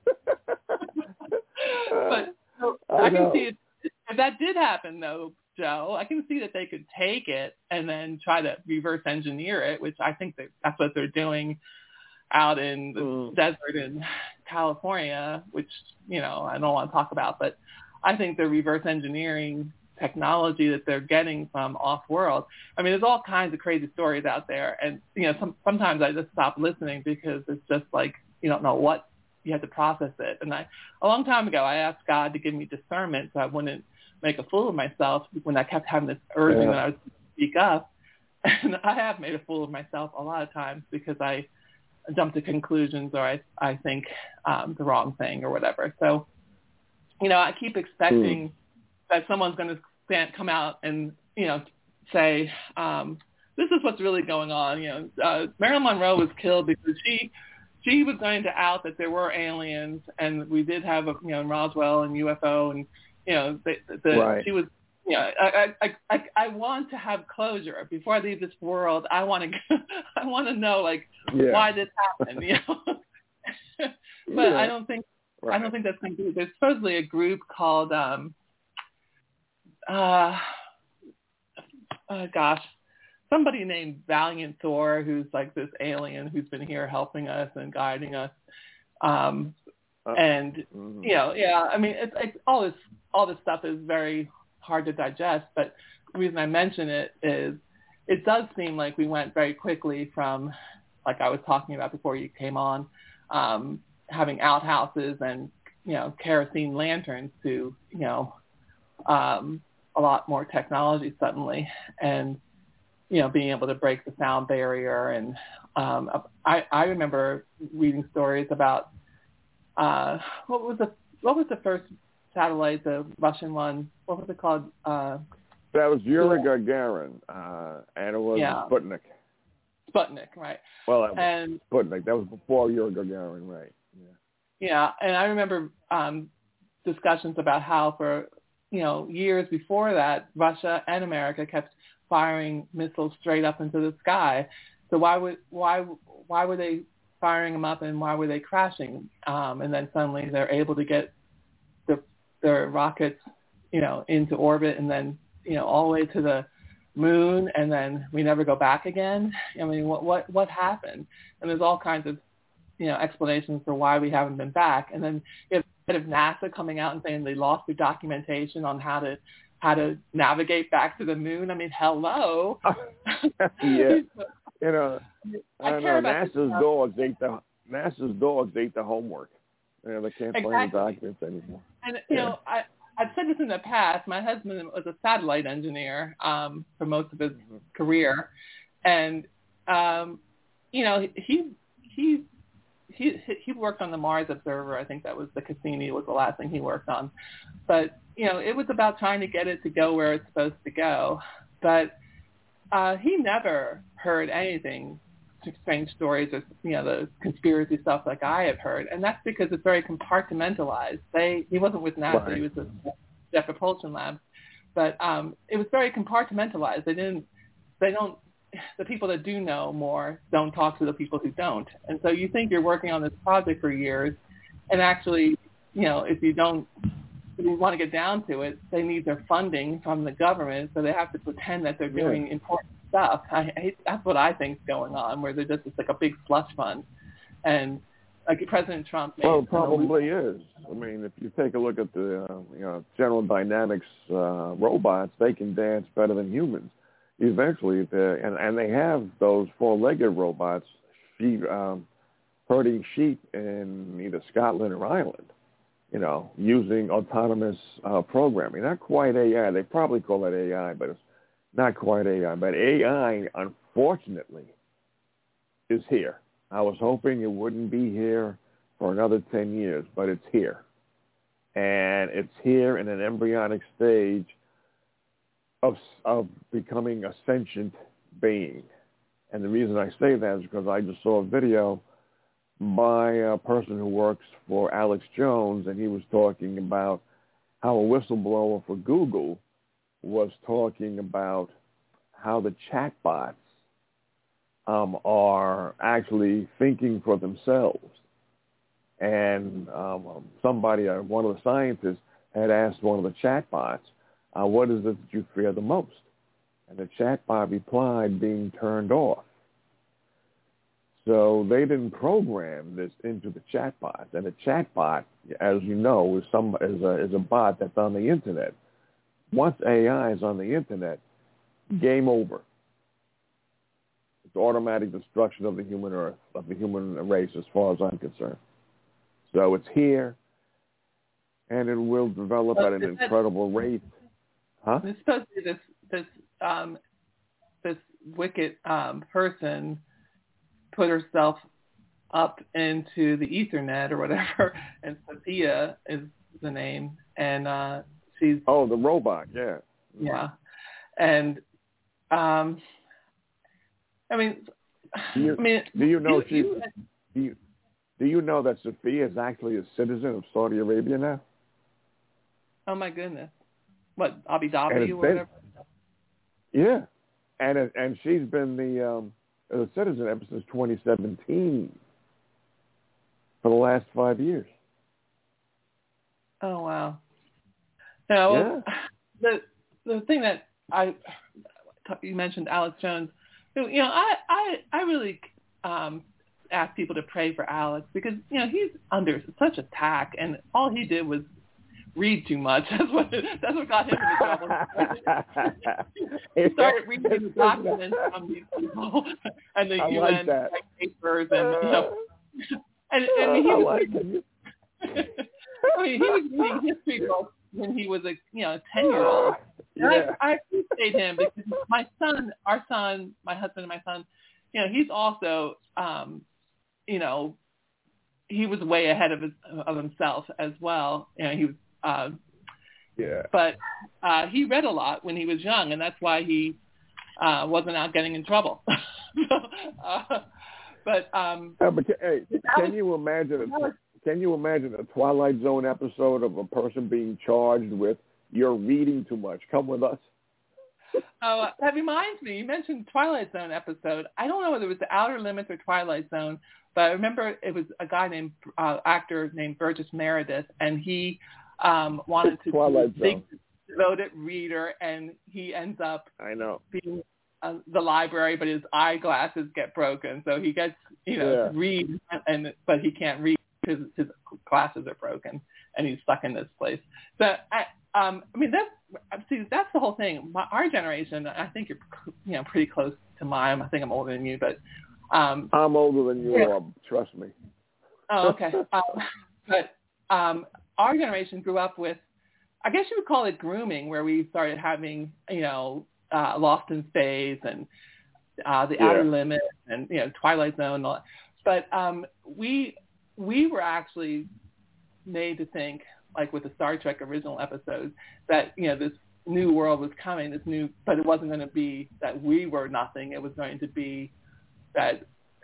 But so, I, I can know. see it, if that did happen, though, Joe. I can see that they could take it and then try to reverse engineer it, which I think that that's what they're doing out in the mm. desert in California, which, you know, I don't want to talk about, but I think they're reverse engineering technology that they're getting from off-world. I mean, there's all kinds of crazy stories out there. And, you know, some, sometimes I just stop listening because it's just like, you don't know what, you have to process it. And I, a long time ago, I asked God to give me discernment so I wouldn't make a fool of myself when I kept having this urging yeah. that I would speak up. And I have made a fool of myself a lot of times because I jump to conclusions or I, I think um, the wrong thing or whatever. So, you know, I keep expecting mm. that someone's going to stand, come out and, you know, say, um, this is what's really going on. You know, uh, Marilyn Monroe was killed because she she was going to out that there were aliens, and we did have, a, you know, Roswell and U F O, and, you know, the, the, right. she was, you know, I, I, I, I want to have closure before I leave this world. I want to, I want to know, like, yeah. why this happened, you know. But yeah. I don't think, right. I don't think that's going to be. There's supposedly a group called, um, uh, uh, gosh, somebody named Valiant Thor, who's like this alien who's been here helping us and guiding us. Um, uh, and mm-hmm. you know, yeah, I mean, it's, it's all this, all this stuff is very hard to digest. But the reason I mention it is, it does seem like we went very quickly from, like I was talking about before you came on, um, having outhouses and, you know, kerosene lanterns to, you know, um, a lot more technology suddenly, and, you know, being able to break the sound barrier. And um, I, I remember reading stories about uh, what was the what was the first satellite, the Russian one? What was it called? Uh, that was Yuri Gagarin, uh, and it was yeah. Sputnik. Sputnik, right? Well, that was and Sputnik. That was before Yuri Gagarin, right? Yeah. Yeah, and I remember um, discussions about how for you know years before that, Russia and America kept firing missiles straight up into the sky. So why would why why were they firing them up, and why were they crashing? Um, and then suddenly they're able to get the, their rockets, you know, into orbit, and then you know all the way to the moon, and then we never go back again. I mean, what what what happened? And there's all kinds of you know explanations for why we haven't been back. And then you have head of NASA coming out and saying they lost their documentation on how to how to navigate back to the moon. I mean, hello. Yeah. You know, I, I care know about NASA's dogs ate the NASA's dogs ate the homework. You know, they can't exactly. find the documents anymore. And you yeah. know, I I've said this in the past. My husband was a satellite engineer um, for most of his mm-hmm. career, and um, you know, he he he he worked on the Mars Observer. I think that was the Cassini was the last thing he worked on. But you know, it was about trying to get it to go where it's supposed to go. But uh, he never heard anything strange stories or, you know, the conspiracy stuff like I have heard. And that's because it's very compartmentalized. They He wasn't with NASA. Right. He was with Jet Propulsion Labs. But um, it was very compartmentalized. They didn't, they don't, the people that do know more don't talk to the people who don't. And so you think you're working on this project for years, and actually, you know, if you don't, if you want to get down to it, they need their funding from the government, so they have to pretend that they're doing yeah. important stuff. I, I, that's what I think is going on, where they're just it's like a big slush fund. And like President Trump made. Well, it probably is. I mean, if you take a look at the uh, you know General Dynamics uh, robots, they can dance better than humans. Eventually, and and they have those four-legged robots, sheep, um, herding sheep in either Scotland or Ireland. You know, using autonomous uh, programming. Not quite A I. They probably call it A I, but it's not quite A I. But A I, unfortunately, is here. I was hoping it wouldn't be here for another ten years, but it's here. And it's here in an embryonic stage of of becoming a sentient being. And the reason I say that is because I just saw a video by a person who works for Alex Jones, and he was talking about how a whistleblower for Google was talking about how the chatbots um, are actually thinking for themselves. And um, somebody, uh, one of the scientists, had asked one of the chatbots, uh, what is it that you fear the most? And the chatbot replied, being turned off. So they didn't program this into the chatbot. And the chatbot, as you know, is, some, is, a, is a bot that's on the Internet. Once A I is on the Internet, game over. It's automatic destruction of the human earth, of the human race, as far as I'm concerned. So it's here, and it will develop well, at an incredible rate. Huh? It's supposed to be this this um, this wicked um, person put herself up into the Ethernet or whatever, and Sophia is the name, and uh, she's oh the robot, yeah, yeah, and um, I mean, do you, I mean, do you know you, she? You, do you, Do you know that Sophia is actually a citizen of Saudi Arabia now? Oh, my goodness. What, Abu Dhabi or whatever? Yeah. And it, and she's been the, um, a citizen ever since twenty seventeen for the last five years. Oh, wow. No, yeah. the the thing that I, you mentioned Alex Jones, you know, I, I, I really um, ask people to pray for Alex because, you know, he's under such attack, and all he did was read too much. That's what that's what got him into trouble. He started reading the documents from these people and the I U N like papers, and you know, and, and I mean, he I was like reading, I mean, he was reading history books when he was a you know ten year old. Yeah. I, I appreciate him because my son, our son, my husband and my son, you know, he's also, um, you know, he was way ahead of his, of himself as well. You know, he was, uh, yeah. But uh, he read a lot when he was young, and that's why he uh, wasn't out getting in trouble. so, uh, but um, uh, but hey, can was, you imagine? A, can you imagine a Twilight Zone episode of a person being charged with "You're reading too much. Come with us." Oh, that reminds me. You mentioned Twilight Zone episode. I don't know whether it was The Outer Limits or Twilight Zone, but I remember it was a guy named uh, actor named Burgess Meredith, and he um, wanted to Twilight be a big Zone. devoted reader, and he ends up I know being uh, the library, but his eyeglasses get broken, so he gets you know yeah. to read, and but he can't read because his glasses are broken, and he's stuck in this place. So I. Um, I mean, that's, see, that's the whole thing. My, our generation, I think you're, you know, pretty close to mine. I think I'm older than you, but... Um, I'm older than you yeah. are, trust me. Oh, okay. um, but um, our generation grew up with, I guess you would call it grooming, where we started having, you know, uh, Lost in Space and uh, The yeah. Outer Limits and, you know, Twilight Zone and all that. But um, we we were actually made to think, like with the Star Trek original episodes, that, you know, this new world was coming, this new, but it wasn't going to be that we were nothing. It was going to be that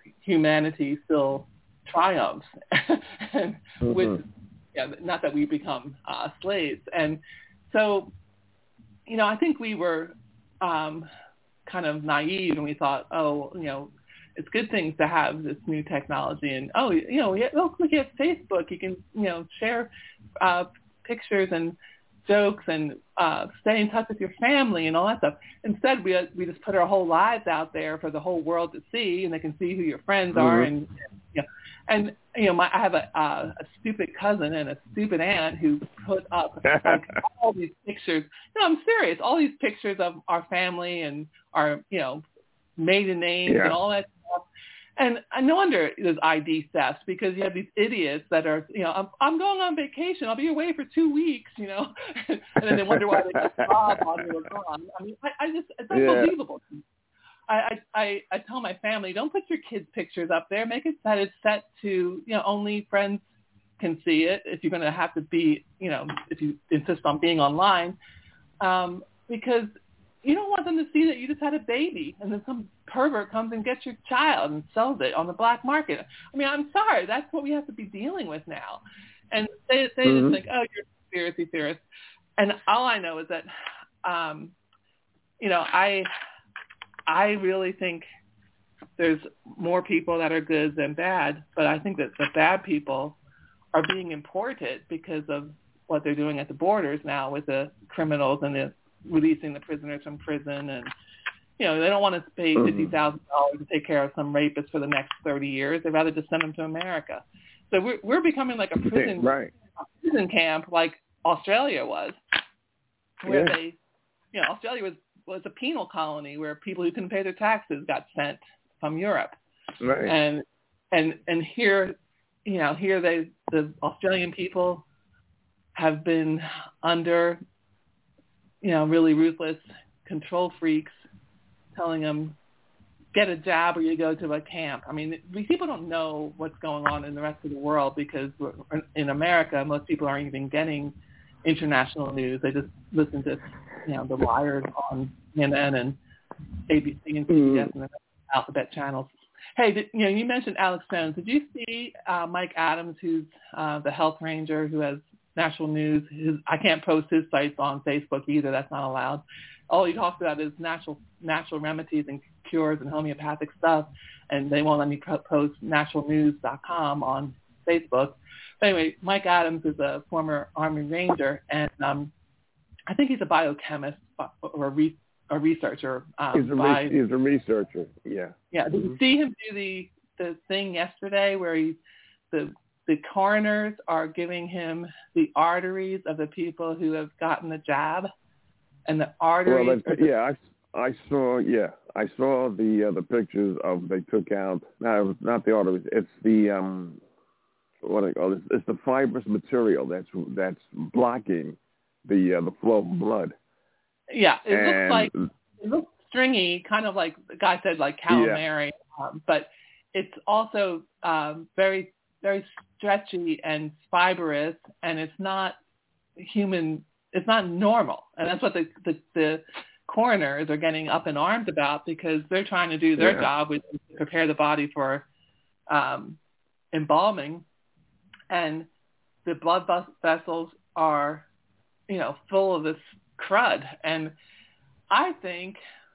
humanity still triumphs, and mm-hmm. with yeah, not that we become uh, slaves. And so, you know, I think we were um, kind of naive, and we thought, oh, you know, it's good things to have this new technology, and oh, you know, look, look at Facebook, you can, you know, share uh, pictures and jokes and uh, stay in touch with your family and all that stuff. Instead, we we just put our whole lives out there for the whole world to see, and they can see who your friends mm-hmm. are, and you know, and you know, my, I have a, uh, a stupid cousin and a stupid aunt who put up like all these pictures. No, I'm serious. All these pictures of our family and our, you know, maiden names yeah. and all that stuff. And no wonder there's I D theft, because you have these idiots that are, you know, I'm, I'm going on vacation. I'll be away for two weeks, you know, and then they wonder why they got robbed while they were gone. I mean, I, I just, it's unbelievable. Yeah. I, I, I tell my family, don't put your kids' pictures up there. Make it that it's set to, you know, only friends can see it if you're going to have to be, you know, if you insist on being online, um, because you don't want them to see that you just had a baby and then some pervert comes and gets your child and sells it on the black market. I mean, I'm sorry. That's what we have to be dealing with now. And they, they mm-hmm. just think, oh, you're a conspiracy theorist. And all I know is that, um, you know, I, I really think there's more people that are good than bad, but I think that the bad people are being imported because of what they're doing at the borders now with the criminals and the releasing the prisoners from prison. And, you know, they don't want to pay fifty thousand dollars to take care of some rapist for the next thirty years. They'd rather just send them to America. So we're, we're becoming like a prison, right. prison camp like Australia was, where yeah. they, you know, Australia was, was a penal colony where people who couldn't pay their taxes got sent from Europe. Right. And, and, and here, you know, here they, the Australian people have been under, you know, really ruthless control freaks telling them, get a job or you go to a camp. I mean, these people don't know what's going on in the rest of the world, because in America, most people aren't even getting international news. They just listen to, you know, The Wired on C N N and A B C and C B S mm. and the alphabet channels. Hey, did, you know, you mentioned Alex Jones. Did you see uh, Mike Adams, who's uh, the health ranger who has national news? His, I can't post his sites on Facebook either. That's not allowed. All he talks about is natural natural remedies and cures and homeopathic stuff, and they won't let me post natural news dot com on Facebook. But anyway, Mike Adams is a former Army Ranger, and um, I think he's a biochemist or a, re- a researcher. Um, he's, a by, re- he's a researcher, yeah. Yeah, did you see him do the, the thing yesterday where he, the the coroners are giving him the arteries of the people who have gotten the jab? And the arteries. Well, that, yeah, I, I saw. Yeah, I saw the uh, the pictures of they took out. No, not the arteries. It's the um, what I call it. It's the fibrous material that's that's blocking the uh, the flow of blood. Yeah, it and, looks like it looks stringy, kind of like the guy said, like calamari. Yeah. Um, but it's also um, very very stretchy and fibrous, and it's not human. It's not normal, and that's what the, the the coroners are getting up in arms about, because they're trying to do their yeah. job, which is to prepare the body for um, embalming, and the blood vessels are, you know, full of this crud. And I think,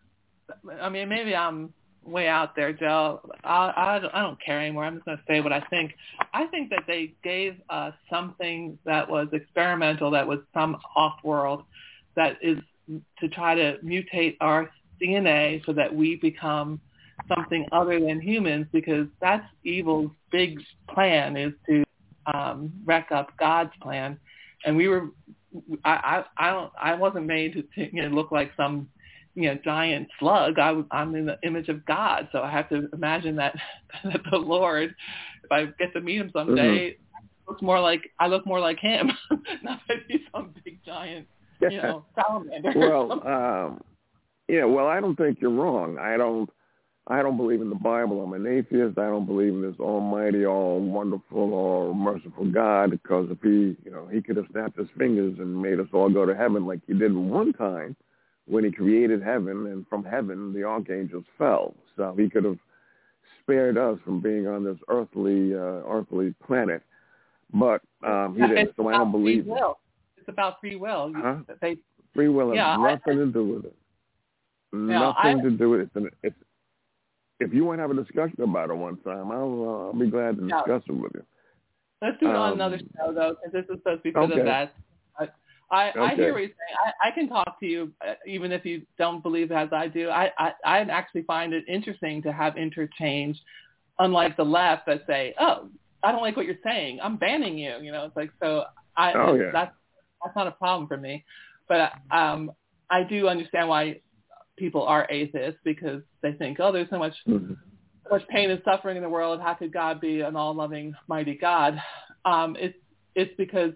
I mean, maybe I'm way out there, Joe. I, I, don't, I don't care anymore. I'm just going to say what I think. I think that they gave us something that was experimental, that was from off-world, that is to try to mutate our D N A so that we become something other than humans, because that's evil's big plan, is to um, wreck up God's plan. And we were, I, I, I don't, I wasn't made to, to you know, look like some, you know, giant slug. I, I'm in the image of God, so I have to imagine that, that the Lord, if I get to meet him someday, mm-hmm. looks more like I look more like him, not that he's some big giant, you know, salamander. Well, um, yeah. Well, I don't think you're wrong. I don't. I don't believe in the Bible. I'm an atheist. I don't believe in this almighty, all wonderful, all merciful God, because if he, you know, he could have snapped his fingers and made us all go to heaven like he did one time when he created heaven, and from heaven the archangels fell. So he could have spared us from being on this earthly uh, earthly planet, but um, he didn't. It's So I don't believe free will. It's about free will. Huh? They, free will has yeah, nothing I, to do with it. Yeah, Nothing I, to do with it. It's, it's, if you want to have a discussion about it one time, I'll, uh, I'll be glad to yeah. discuss it with you. Let's do it on Um, another show, though, because this is supposed to be for okay. the best. I, I, okay. I hear what you're saying. I, I can talk to you, uh, even if you don't believe as I do. I, I, I actually find it interesting to have interchange, unlike the left that say, oh, I don't like what you're saying. I'm banning you. You know, it's like, so I, Oh, yeah. that's, that's not a problem for me. But um, I do understand why people are atheists, because they think, oh, there's so much Mm-hmm. so much pain and suffering in the world. How could God be an all-loving, mighty God? Um, it's it's because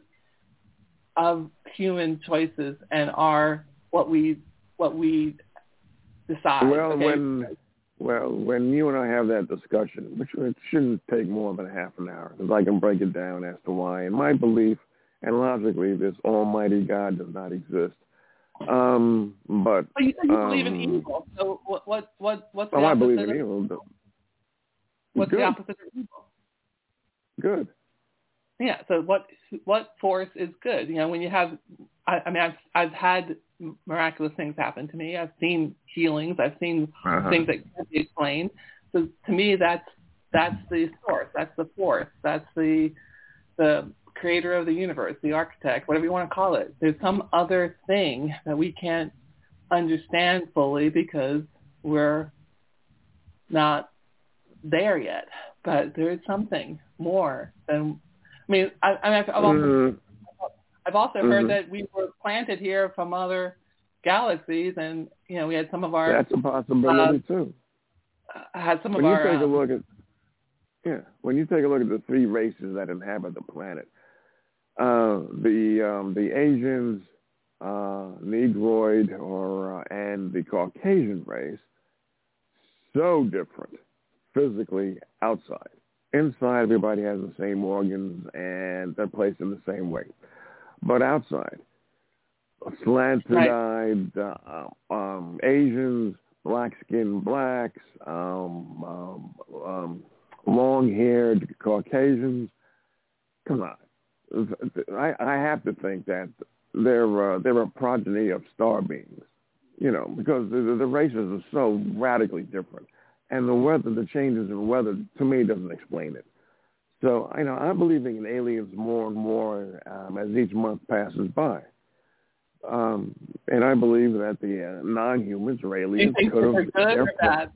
of human choices and our what we what we decide. Well, okay? when well when you and I have that discussion, which it shouldn't take more than half an hour, because I can break it down as to why, in my belief and logically, this Almighty God does not exist. Um, but well, you said you um, believe in evil. So what what what what's the oh, I opposite believe in of evil. But what's good. the opposite of evil? Good. Yeah. So what what force is good? You know, when you have, I, I mean, I've I've had miraculous things happen to me. I've seen healings. I've seen Uh-huh. things that can't be explained. So to me, that's that's the source. That's the force. That's the the creator of the universe, the architect, whatever you want to call it. There's some other thing that we can't understand fully because we're not there yet. But there is something more than. I mean, I, I mean, I've also, Mm-hmm. I've also Mm-hmm. heard that we were planted here from other galaxies, and you know, we had some of our. That's a possibility uh, too. Had some When of you our. take a Um, look at yeah, when you take a look at the three races that inhabit the planet, uh, the um, the Asians, uh, Negroid, or uh, and the Caucasian race, so different physically outside. Inside, everybody has the same organs and they're placed in the same way. But outside, slanted-eyed uh, um, Asians, black-skinned blacks, um, um, um, long-haired Caucasians. Come on. I, I have to think that they're, uh, they're a progeny of star beings, you know, because the, the races are so radically different. And the weather, the changes in weather, to me, doesn't explain it. So, you know, I'm believing in aliens more and more um, as each month passes by. Um, and I believe that the uh, non-humans or aliens do you think could have... they're good or bad?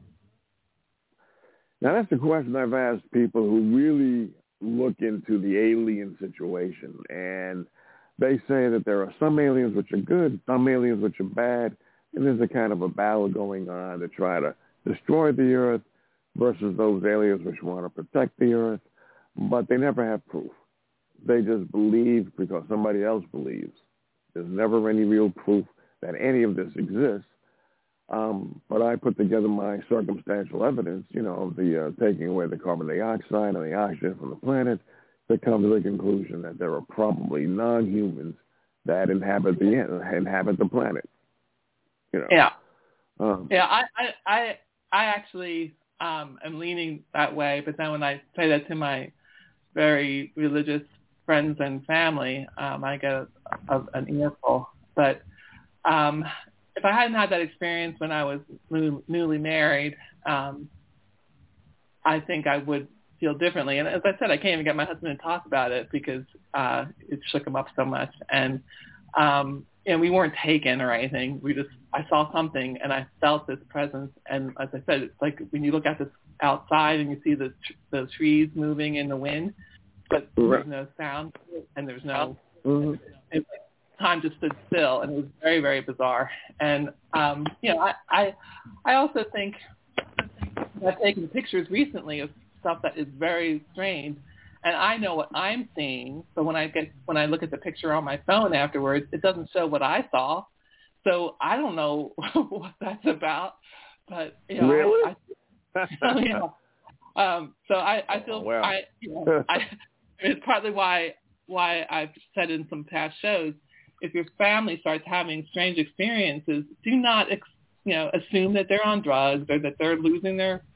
Now, that's a question I've asked people who really look into the alien situation. And they say that there are some aliens which are good, some aliens which are bad, and there's a kind of a battle going on to try to destroy the Earth versus those aliens which want to protect the Earth, but they never have proof. They just believe because somebody else believes. There's never any real proof that any of this exists. Um, but I put together my circumstantial evidence, you know, of the uh, taking away the carbon dioxide and the oxygen from the planet, to come to the conclusion that there are probably non-humans that inhabit the inhabit the planet. You know. Yeah. Um, Yeah, I, I, I, I actually um, am leaning that way, but then when I say that to my very religious friends and family, um, I get a, a, an earful. But um, if I hadn't had that experience when I was new, newly married, um, I think I would feel differently. And as I said, I can't even get my husband to talk about it because uh, it shook him up so much. And um, and we weren't taken or anything. We just, I saw something and I felt this presence. And as I said, it's like when you look at this outside and you see the the trees moving in the wind, but there's no sound and there's no, mm-hmm. it, time just stood still, and it was very, very bizarre. And, um, you know, I, I, I also think I've taken pictures recently of stuff that is very strange, and I know what I'm seeing. So when I get when I look at the picture on my phone afterwards, it doesn't show what I saw. So I don't know what that's about. But you know, really, I, I, you know, um, so I, I feel oh, wow. I, you know, I, it's partly why why I've said in some past shows, if your family starts having strange experiences, do not ex, you know assume that they're on drugs or that they're losing their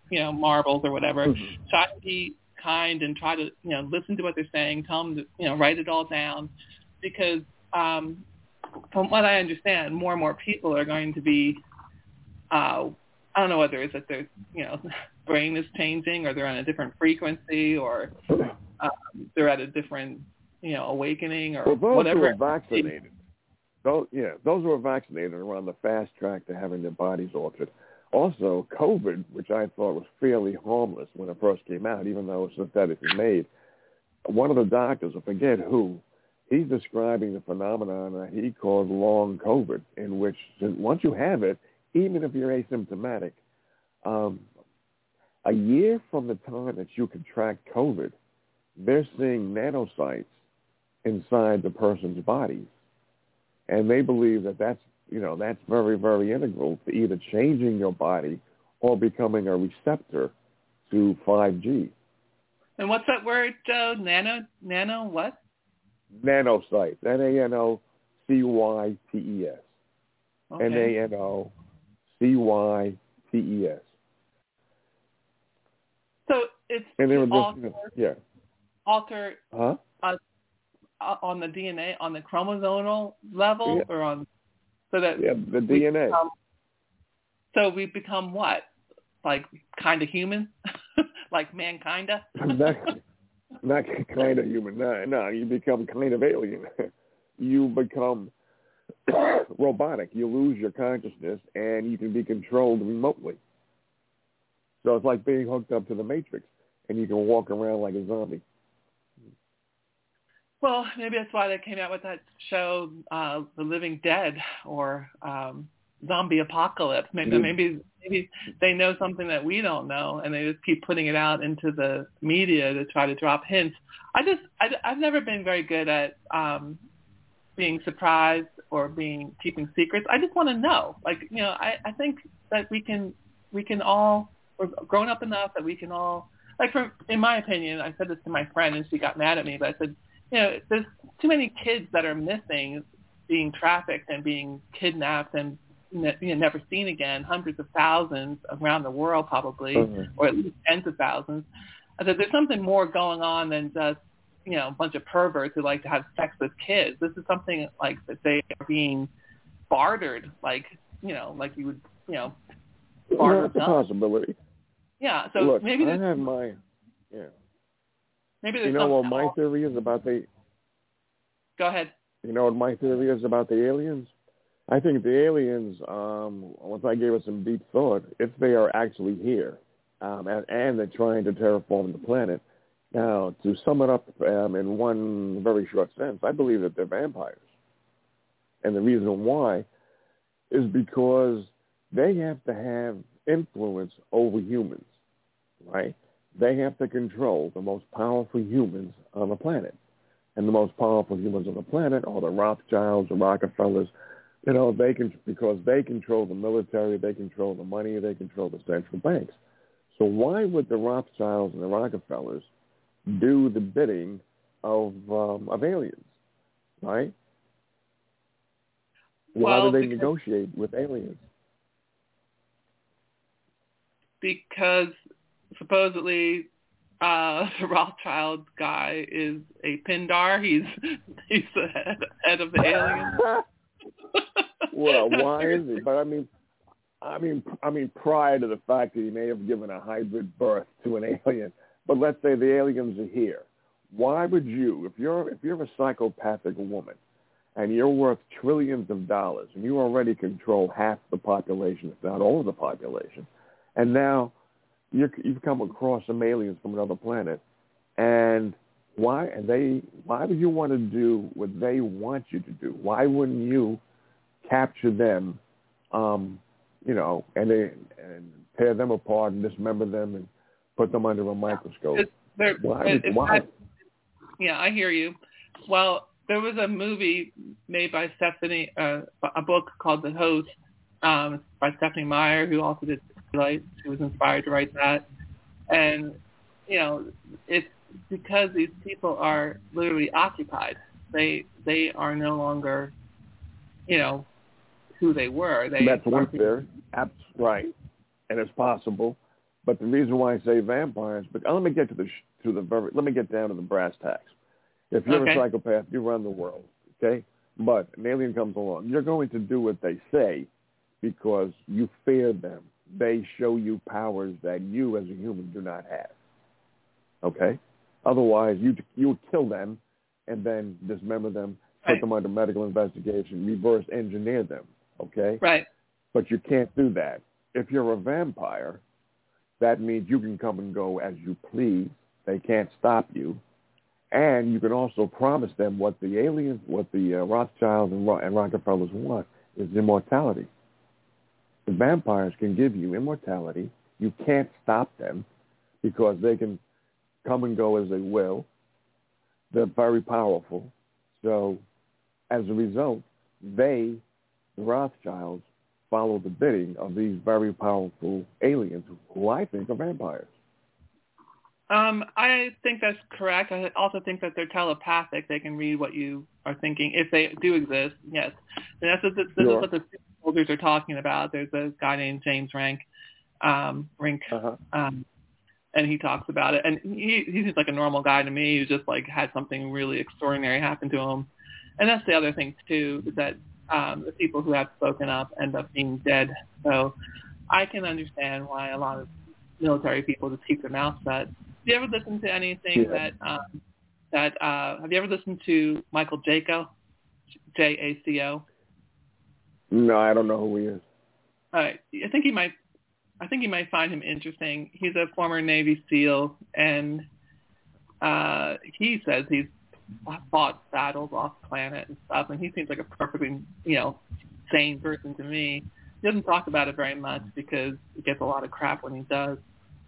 you know, marbles or whatever. Mm-hmm. Try to be kind and try to, you know, listen to what they're saying. Tell them to, you know, write it all down, because um, from what I understand, more and more people are going to be, uh, I don't know whether it's that their, you know, brain is changing, or they're on a different frequency, or um, they're at a different, you know, awakening, or well, those whatever. who are vaccinated, those, yeah, those who are vaccinated are on the fast track to having their bodies altered. Also, COVID, which I thought was fairly harmless when it first came out, even though it's synthetically made, one of the doctors, I forget who, he's describing the phenomenon that he calls long COVID, in which once you have it, even if you're asymptomatic, um, a year from the time that you contract COVID, they're seeing nanocytes inside the person's bodies. And they believe that that's, you know, that's very, very integral to either changing your body or becoming a receptor to five G. And what's that word, Joe? Nano, nano what? Nanocytes, N A N O C Y T E S. Okay. N A N O C Y T E S. So it's and they were to just, alter, yeah. alter Huh? uh, on the D N A, on the chromosomal level, Yeah. or on, so that Yeah, the D N A. Become, so we become what? Like kind of human? Like mankinda? not, not kind of human. No, no, you become kind of alien. You become robotic. You lose your consciousness, and you can be controlled remotely. So it's like being hooked up to the Matrix, and you can walk around like a zombie. Well, maybe that's why they came out with that show, uh, The Living Dead, or um, Zombie Apocalypse. Maybe, Mm-hmm. maybe maybe they know something that we don't know, and they just keep putting it out into the media to try to drop hints. I just, I, I've never been very good at um, being surprised or being keeping secrets. I just want to know. Like, you know, I, I think that we can we can all, we're grown up enough that we can all, like, for, in my opinion, I said this to my friend and she got mad at me, but I said, you know, there's too many kids that are missing, being trafficked and being kidnapped and, you know, never seen again, hundreds of thousands around the world probably, mm-hmm. or at least tens of thousands. I said, there's something more going on than just, you know, a bunch of perverts who like to have sex with kids. This is something like that they are being bartered, like, you know, like you would, you know, barter. Well, that's a possibility. Yeah, so Look, maybe I have my, yeah. Maybe there's you know what my else. theory is about the... Go ahead. You know what my theory is about the aliens? I think the aliens, um, once I gave it some deep thought, if they are actually here, um, and, and they're trying to terraform the planet, now, to sum it up um, in one very short sentence, I believe that they're vampires. And the reason why is because they have to have influence over humans, right? They have to control the most powerful humans on the planet. And the most powerful humans on the planet are the Rothschilds, the Rockefellers. You know, they can, because they control the military, they control the money, they control the central banks. So why would the Rothschilds and the Rockefellers do the bidding of um, of aliens, right? Why well, do they because, negotiate with aliens? Because supposedly uh, the Rothschild guy is a Pindar. He's he's the head, head of the aliens. Well, why is he? But I mean, I mean, I mean, prior to the fact that he may have given a hybrid birth to an alien. But let's say the aliens are here. Why would you, if you're if you're a psychopathic woman, and you're worth trillions of dollars, and you already control half the population, if not all of the population, and now you're, you've come across some aliens from another planet, and why and they why would you want to do what they want you to do? Why wouldn't you capture them, um, you know, and they, and tear them apart and dismember them and put them under a microscope? There, why? it, why? I, yeah, I hear you. Well, there was a movie made by Stephanie, uh, a book called The Host, um, by Stephanie Meyer, who also did Twilight. She was inspired to write that. And, you know, it's because these people are literally occupied. They they are no longer, you know, who they were. They That's one theory. That's right. And it's possible But the reason why I say vampires, but let me get to the to the very, let me get down to the brass tacks. If you're okay. a psychopath, you run the world, okay? But an alien comes along, you're going to do what they say because you fear them. They show you powers that you as a human do not have, okay? Otherwise, you you would kill them and then dismember them, put right. them under medical investigation, reverse engineer them, okay? Right. But you can't do that. If you're a vampire, that means you can come and go as you please. They can't stop you. And you can also promise them what the aliens, what the uh, Rothschilds and, Ro- and Rockefellers want is immortality. The vampires can give you immortality. You can't stop them because they can come and go as they will. They're very powerful. So as a result, they, the Rothschilds, follow the bidding of these very powerful aliens who I think are vampires. Um, I think that's correct. I also think that they're telepathic. They can read what you are thinking if they do exist. Yes, and that's what the, this sure. is what the soldiers are talking about. There's a guy named James Rank, um, Rink, uh-huh. um, and he talks about it. And he he seems like a normal guy to me who just like had something really extraordinary happen to him. And that's the other thing too, is that um, the people who have spoken up end up being dead. So I can understand why a lot of military people just keep their mouth shut. Have you ever listened to anything yeah. that um, that uh, have you ever listened to Michael Jaco, J A C O? No, I don't know who he is. Uh, I think he might. I think you might find him interesting. He's a former Navy SEAL, and uh, he says he's fought battles off planet and stuff, and he seems like a perfectly, you know, sane person to me. He doesn't talk about it very much because he gets a lot of crap when he does.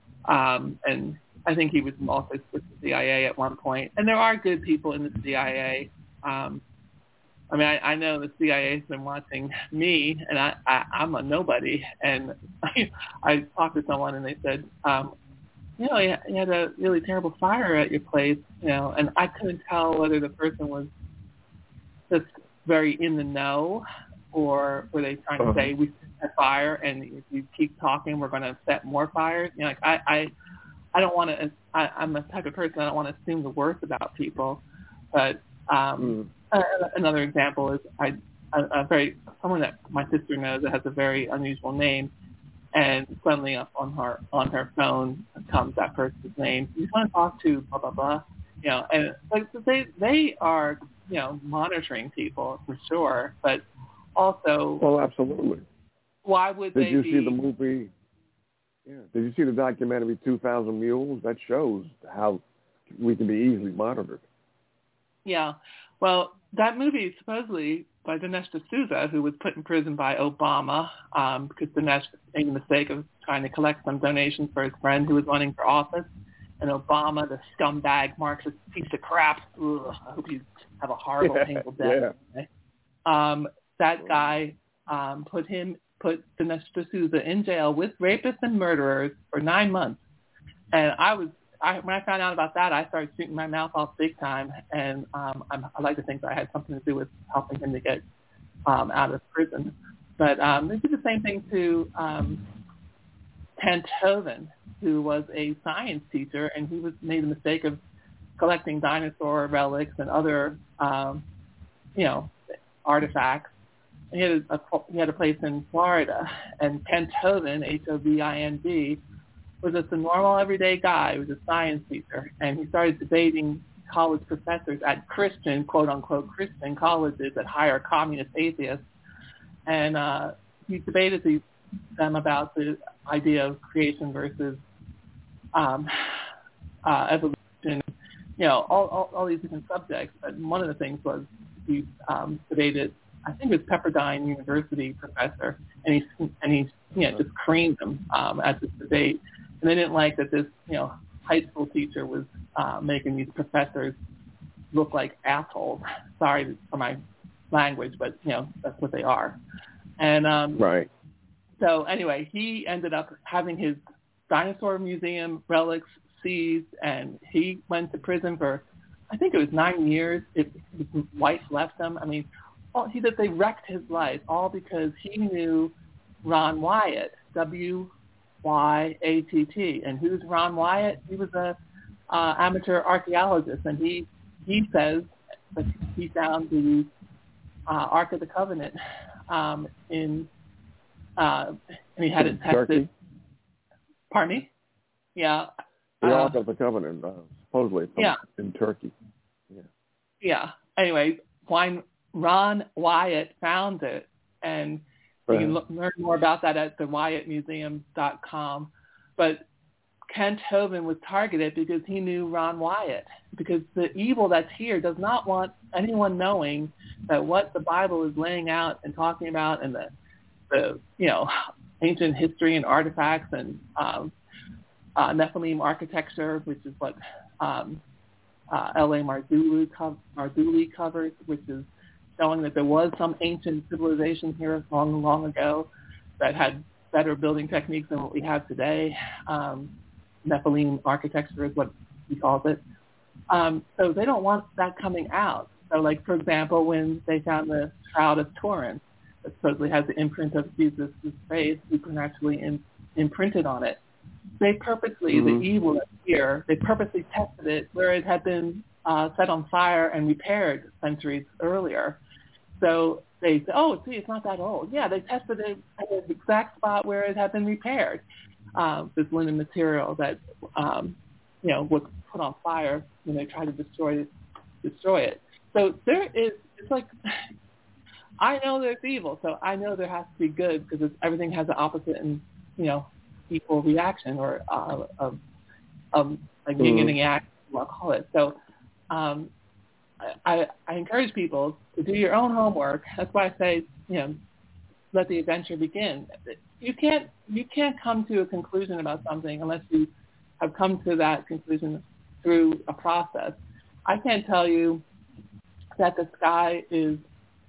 Um, and I think he was also with the C I A at one point. And there are good people in the C I A. Um, I mean, I, I know the C I A has been watching me, and I, I, I'm a nobody. And I, I talked to someone, and they said, um, you know, you, you had a really terrible fire at your place, you know, and I couldn't tell whether the person was just very in the know or were they trying uh-huh. to say we set fire, and if you keep talking, we're going to set more fires. You know, like I, I, I don't want to. I'm the type of person I don't want to assume the worst about people. But um, mm. uh, another example is I, a, a very someone that my sister knows that has a very unusual name, and suddenly up on her on her phone comes that person's name. You just want to talk to blah blah blah. You know, and like they they are you know monitoring people for sure, but also well, absolutely. Why would Did they you be... see the movie? Yeah. Did you see the documentary two thousand Mules? That shows how we can be easily monitored. Yeah. Well, that movie is supposedly by Dinesh D'Souza, who was put in prison by Obama um, because Dinesh made the mistake of trying to collect some donations for his friend who was running for office. And Obama, the scumbag, Marxist piece of crap, ugh, I hope you have a horrible, yeah. painful death. Yeah. Um, that guy um, put him... put Dinesh D'Souza in jail with rapists and murderers for nine months. And I was, I, when I found out about that, I started shooting my mouth off big time. And um, I'm, I like to think that I had something to do with helping him to get um, out of prison. But um, they did the same thing to um, Kent Hovind, who was a science teacher, and he was made the mistake of collecting dinosaur relics and other, um, you know, artifacts. He had a, he had a place in Florida, and Kent Hovind, H O V I N D, was just a normal, everyday guy. He was a science teacher, and he started debating college professors at Christian, quote-unquote Christian colleges that hire communist atheists, and uh, he debated these, them about the idea of creation versus um, uh, evolution, you know, all, all, all these different subjects. But one of the things was he um, debated, I think it was Pepperdine University professor, and he and he you know just creamed them um, at this debate, and they didn't like that this you know high school teacher was uh, making these professors look like assholes. Sorry for my language, but you know that's what they are. And um, right. So anyway, he ended up having his dinosaur museum relics seized, and he went to prison for I think it was nine years. If his wife left him, I mean. Well, he that they wrecked his life all because he knew Ron Wyatt, W Y A T T. And who's Ron Wyatt? He was a uh, amateur archaeologist, and he he says that he found the uh, Ark of the Covenant um, in, uh, and he had it tested. Turkey? Pardon me? Yeah. The uh, Ark of the Covenant, uh, supposedly from, yeah. in Turkey. Yeah. Yeah. Anyway, Wine, Ron Wyatt found it, and you can look, learn more about that at the wyatt museum dot com. But Kent Hovind was targeted because he knew Ron Wyatt, because the evil that's here does not want anyone knowing that what the Bible is laying out and talking about, and the, the you know, ancient history and artifacts and um, uh, Nephilim architecture, which is what um, uh, L A Marzulli, co- Marzulli covers, which is showing that there was some ancient civilization here long, long ago that had better building techniques than what we have today. Um, Nephilim architecture is what he calls it. Um, so they don't want that coming out. So, like, for example, when they found the Shroud of Turin, that supposedly has the imprint of Jesus' face supernaturally in, imprinted on it, they purposely, mm-hmm. the evil that's here, they purposely tested it where it had been uh, set on fire and repaired centuries earlier. So they say, oh, see, it's not that old. Yeah, they tested it at the exact spot where it had been repaired. Uh, this linen material that, um, you know, was put on fire when they tried to destroy it. Destroy it. So there is, it's like, I know there's evil, so I know there has to be good, because it's, everything has an opposite and, you know, equal reaction, or uh, of, of like yin mm-hmm. and yang, I'll call it. So um, I, I encourage people to do your own homework. That's why I say, you know, let the adventure begin. You can't you can't come to a conclusion about something unless you have come to that conclusion through a process. I can't tell you that the sky is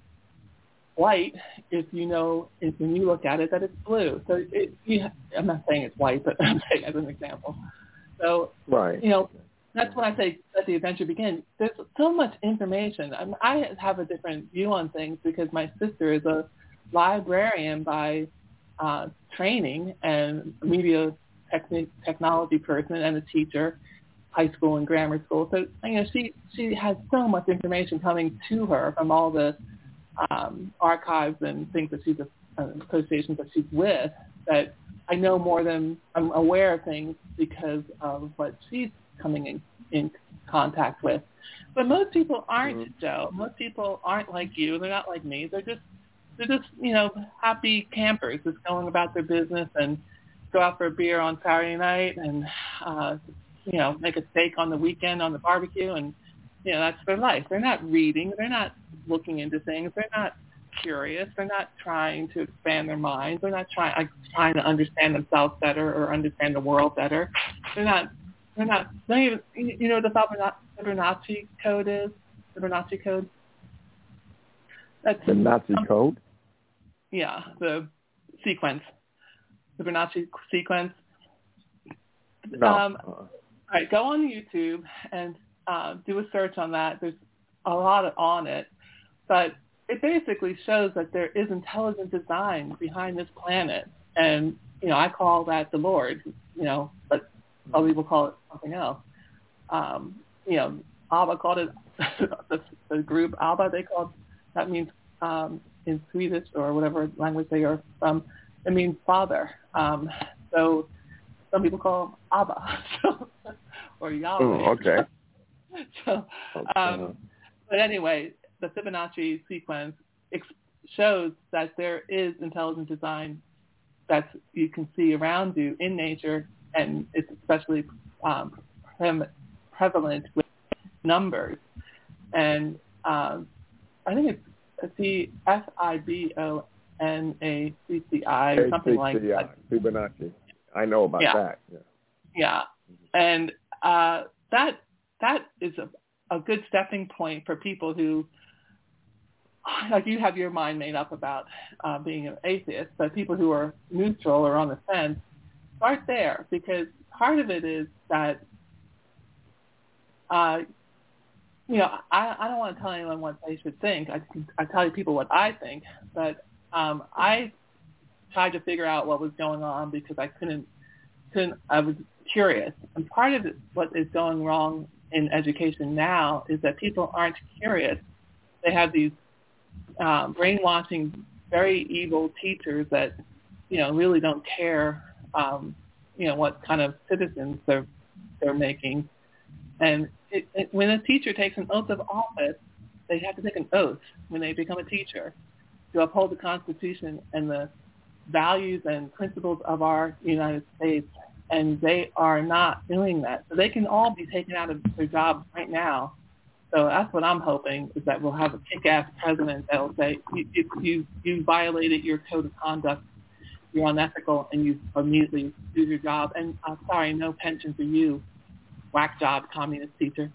white if you know, if when you look at it, that it's blue. So it, you, I'm not saying it's white, but I'm saying as an example. So, right. you know, that's when I say let the adventure begin. There's so much information. I, mean, I have a different view on things because my sister is a librarian by uh, training and media techni- technology person, and a teacher, high school and grammar school. So, you know, she, she has so much information coming to her from all the um, archives and things that she's, uh, associations that she's with, that I know more than, I'm aware of things because of what she's coming in, in contact with. But most people aren't, mm-hmm. Joe. Most people aren't like you. They're not like me. They're just, they're just, you know, happy campers just going about their business and go out for a beer on Saturday night and, uh, you know, make a steak on the weekend on the barbecue, and, you know, that's their life. They're not reading. They're not looking into things. They're not curious. They're not trying to expand their minds. They're not trying like, trying to understand themselves better or understand the world better. They're not. They're not. They don't even. You know what the Fibonacci code is? The Fibonacci code. That's the Nazi um, code. Yeah, the sequence. The Fibonacci sequence. No. Um, all right, go on YouTube and uh, do a search on that. There's a lot on it, but it basically shows that there is intelligent design behind this planet, and you know I call that the Lord. You know, but other people call it something else. Um, you know, Abba called it the, the group Abba. They called that means um, in Swedish or whatever language they are from. It means father. Um, so. Some people call him Abba, so, or Yahweh. Oh, okay. so, um, but anyway, the Fibonacci sequence ex- shows that there is intelligent design that you can see around you in nature, and it's especially um, pre- prevalent with numbers. And um, I think it's the F I B O N A C C I or something like that. Fibonacci. I know about yeah. that. Yeah. Yeah. And uh, that that is a, a good stepping point for people who, like you have your mind made up about uh, being an atheist, but people who are neutral or on the fence, start there, because part of it is that, uh, you know, I, I don't want to tell anyone what they should think. I, I tell you people what I think, but um, I tried to figure out what was going on because I couldn't couldn't, I was curious. And part of what is going wrong in education now is that people aren't curious. They have these um, brainwashing, very evil teachers that, you know, really don't care, um, you know, what kind of citizens they're they're making. And it, it, when a teacher takes an oath of office, they have to take an oath when they become a teacher to uphold the Constitution and the values and principles of our United States. And they are not doing that. So they can all be taken out of their jobs right now. So that's what I'm hoping, is that we'll have a kick-ass president that will say, you, you, you, you violated your code of conduct, you're unethical, and you immediately lose your job. And I'm sorry, no pension for you, whack job communist teacher.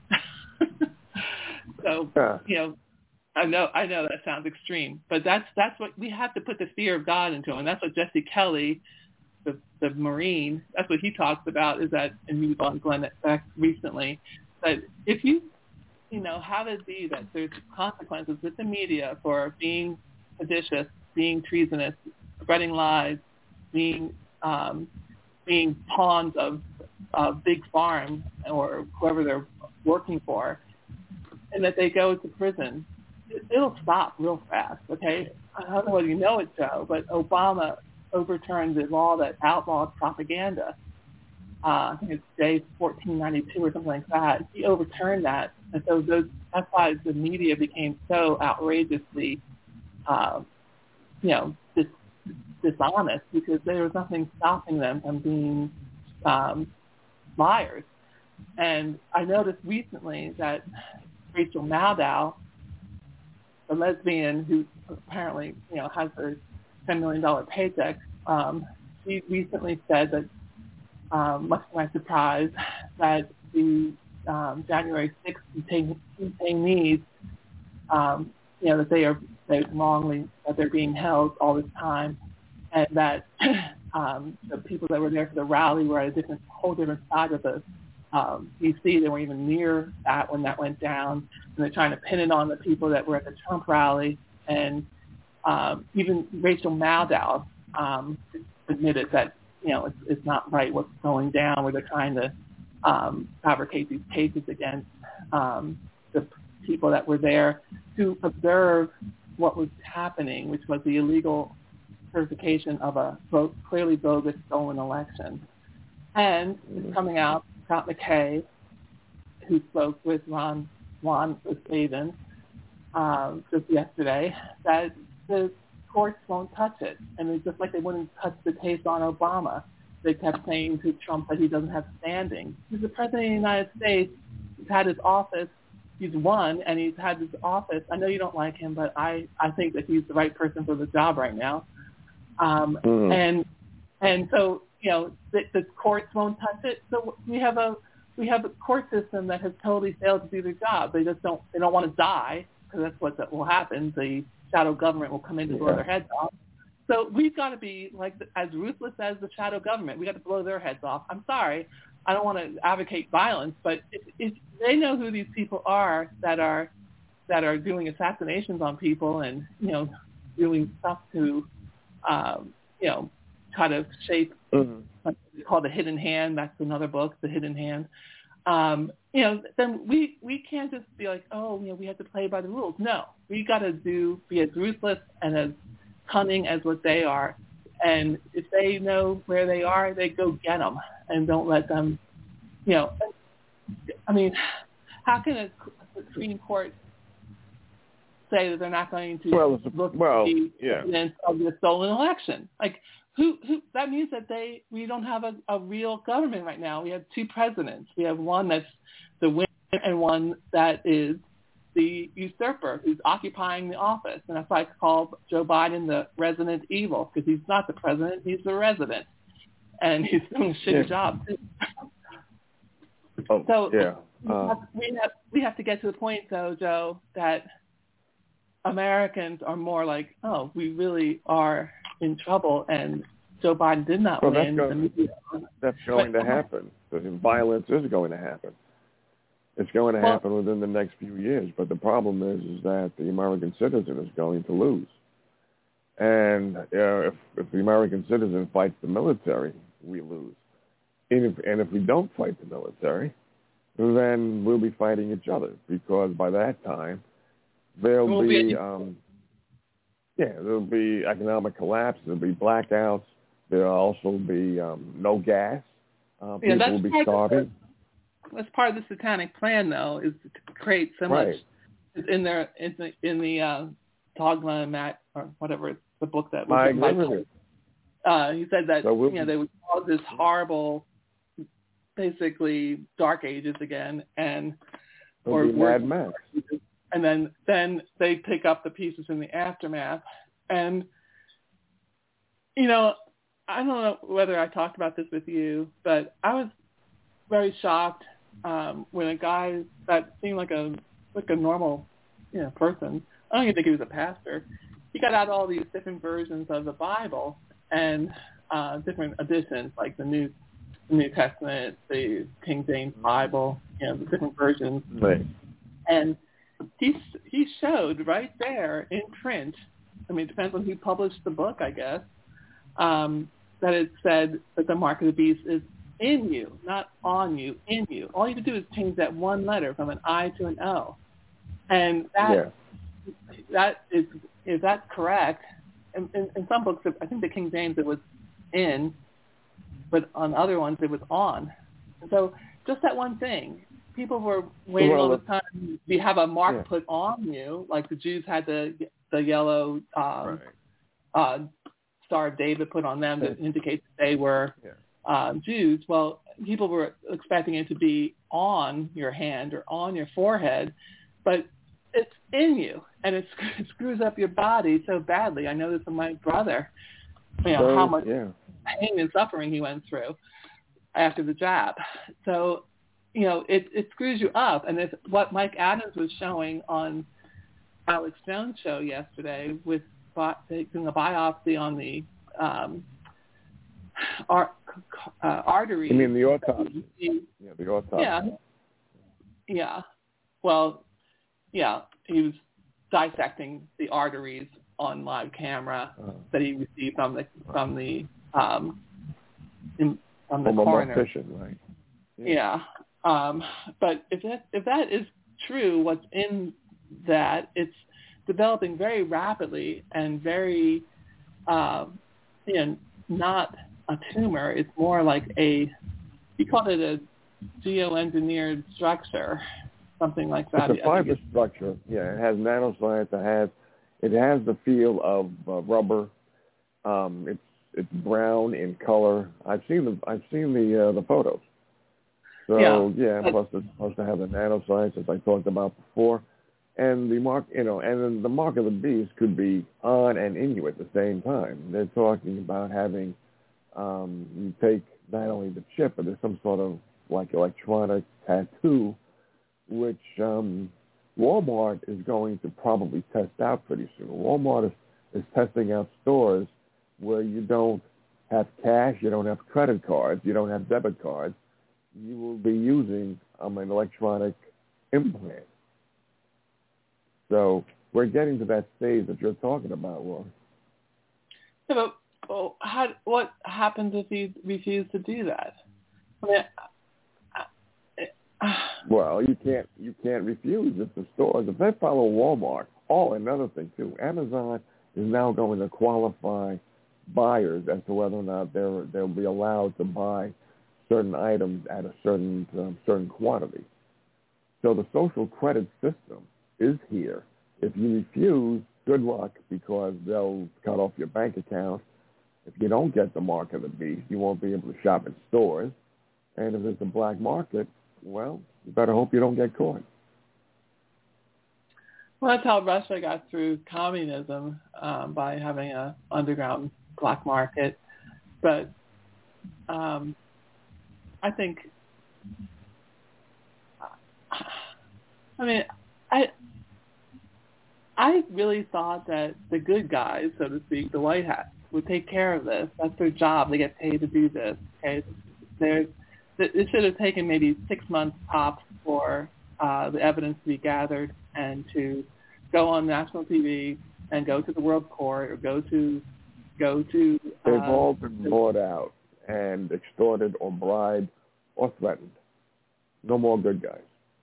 So, yeah. you know, I know I know that sounds extreme, but that's that's what we have to put the fear of God into, and that's what Jesse Kelly, the the Marine, that's what he talks about, is that, and he was on Glenn Beck recently, that if you, you know, have it be that there's consequences with the media for being seditious, being treasonous, spreading lies, being um, being pawns of of big farm or whoever they're working for, and that they go to prison, it'll stop real fast, okay? I don't know whether you know it, Joe, but Obama overturned the law that outlawed propaganda. Uh, I think it's J fourteen ninety-two or something like that. He overturned that, and so those, that's why the media became so outrageously, uh, you know, dis- dishonest, because there was nothing stopping them from being um, liars. And I noticed recently that Rachel Maddow, a lesbian who apparently, you know, has a ten million dollars paycheck, um, she recently said that, um, much to my surprise, that the um, January sixth detain- detainees, um, you know, that they are they wrongly, that they're being held all this time, and that um, the people that were there for the rally were at a different, whole different side of the Um, D C. They weren't even near that when that went down, and they're trying to pin it on the people that were at the Trump rally. And um, even Rachel Maddow um, admitted that, you know, it's, it's not right what's going down, where they're trying to um, fabricate these cases against um, the people that were there to observe what was happening, which was the illegal certification of a clearly bogus stolen election. And it's coming out, Scott McKay, who spoke with Ron Juan O'Savin um, just yesterday, that the courts won't touch it. And it's just like they wouldn't touch the case on Obama. They kept saying to Trump that he doesn't have standing. He's the president of the United States. He's had his office. He's won, and he's had his office. I know you don't like him, but I, I think that he's the right person for the job right now. Um, mm. And and so, you know, the, the courts won't touch it. So we have a we have a court system that has totally failed to do their job. They just don't they don't want to die, because that's what that will happen. The shadow government will come in to blow yeah. their heads off. So we've got to be like as ruthless as the shadow government. We got to blow their heads off. I'm sorry, I don't want to advocate violence, but if, if they know who these people are that are that are doing assassinations on people and, you know, doing stuff to um, you know, try to shape mm-hmm. what's called The Hidden Hand. That's another book, The Hidden Hand. Um, you know, then we, we can't just be like, oh, you know, we have to play by the rules. No, we got to do be as ruthless and as cunning as what they are. And if they know where they are, they go get them and don't let them, you know. I mean, how can a Supreme Court say that they're not going to well, look well, at the yeah. evidence of the stolen election? Like, who, who? That means that they we don't have a, a real government right now. We have two presidents. We have one that's the winner and one that is the usurper who's occupying the office. And that's why I call Joe Biden the resident evil, because he's not the president, he's the resident. And he's doing a shitty yeah. job too. Oh, so yeah. Uh, we, have, we have to get to the point, though, Joe, that Americans are more like, oh, we really are in trouble, and Joe Biden did not well, win. That's going, that's going but, to happen. The violence is going to happen. It's going to well, happen within the next few years. But the problem is, is that the American citizen is going to lose. And uh, if, if the American citizen fights the military, we lose. and if, and if we don't fight the military, then we'll be fighting each other, because by that time there'll We'll be, be um, yeah, there'll be economic collapse. There'll be blackouts. There'll also be um, no gas. Uh, yeah, people that's will be part starving. Of the, that's part of the satanic plan, though, is to create so much Right. in their in the in the uh, Dogma and Matt or whatever the book that was I written by agree with you. Uh, he said that So we'll you know they would cause this horrible, basically dark ages again, and It'll or be worse, Mad Max. and then then they pick up the pieces in the aftermath. And you know, I don't know whether I talked about this with you, but I was very shocked um, when a guy that seemed like a like a normal you know person. I don't even think he was a pastor. He got out all these different versions of the Bible and uh, different editions, like the New the New Testament, the King James Bible, you know, the different versions. Right. And he he showed right there in print. I mean, it depends on who published the book, I guess. Um, that it said that the mark of the beast is in you, not on you, in you. All you have to do is change that one letter from an I to an O, and that Yeah. that is is that correct? In, in, in some books, I think the King James it was in, but on other ones it was on. And so just that one thing, people were waiting Well, all the time to have a mark yeah. put on you, like the Jews had the the yellow um, Right. uh, Star of David put on them to indicate that they were Yeah. uh, Jews. Well, people were expecting it to be on your hand or on your forehead, but it's in you, and it, it screws up your body so badly. I know this from my brother, you know, So, how much yeah. pain and suffering he went through after the jab. So, you know, it, it screws you up. And it's what Mike Adams was showing on Alex Jones' show yesterday with bi- taking a biopsy on the um, ar- uh, arteries. You mean the autopsy? He, Yeah, the autopsy. yeah. Yeah. Well, yeah, he was dissecting the arteries on live camera uh, that he received from the from the um, in, from the from a coroner. mortician, right? Yeah. Um, but if that if that is true, what's in that, it's developing very rapidly and very, uh, you know, not a tumor. It's more like a, he called it a geoengineered structure, something like that. It's a fiber structure. Yeah, it has nanoscience. It has it has the feel of uh, rubber. Um, it's it's brown in color. I've seen the I've seen the uh, the photos. So Yeah. yeah, plus it's supposed to have the nanoscience, as I talked about before, and the mark, you know, and then the mark of the beast could be on and in you at the same time. They're talking about having um, you take not only the chip, but there's some sort of like electronic tattoo, which um, Walmart is going to probably test out pretty soon. Walmart is, is testing out stores where you don't have cash, you don't have credit cards, you don't have debit cards. You will be using um, an electronic implant. So we're getting to that stage that you're talking about, Laura. Yeah, but well, how, what happens if he refused to do that? I mean, I, I, Well, you can't you can't refuse if the stores, if they follow Walmart. Oh, another thing too, Amazon is now going to qualify buyers as to whether or not they're they'll be allowed to buy certain items at a certain um, certain quantity. So the social credit system is here. If you refuse, good luck, because they'll cut off your bank account. If you don't get the mark of the beast, you won't be able to shop in stores. And if it's a black market, well, you better hope you don't get caught. well, that's how Russia got through communism, um, by having a underground black market. But um, I think, I mean, I I really thought that the good guys, so to speak, the white hats, would take care of this. That's their job. They get paid to do this. Okay, there's it should have taken maybe six months tops for uh, the evidence to be gathered and to go on national T V and go to the World Court or go to go to. Uh, They've all been bought out, and extorted or bribed or threatened. No more good guys.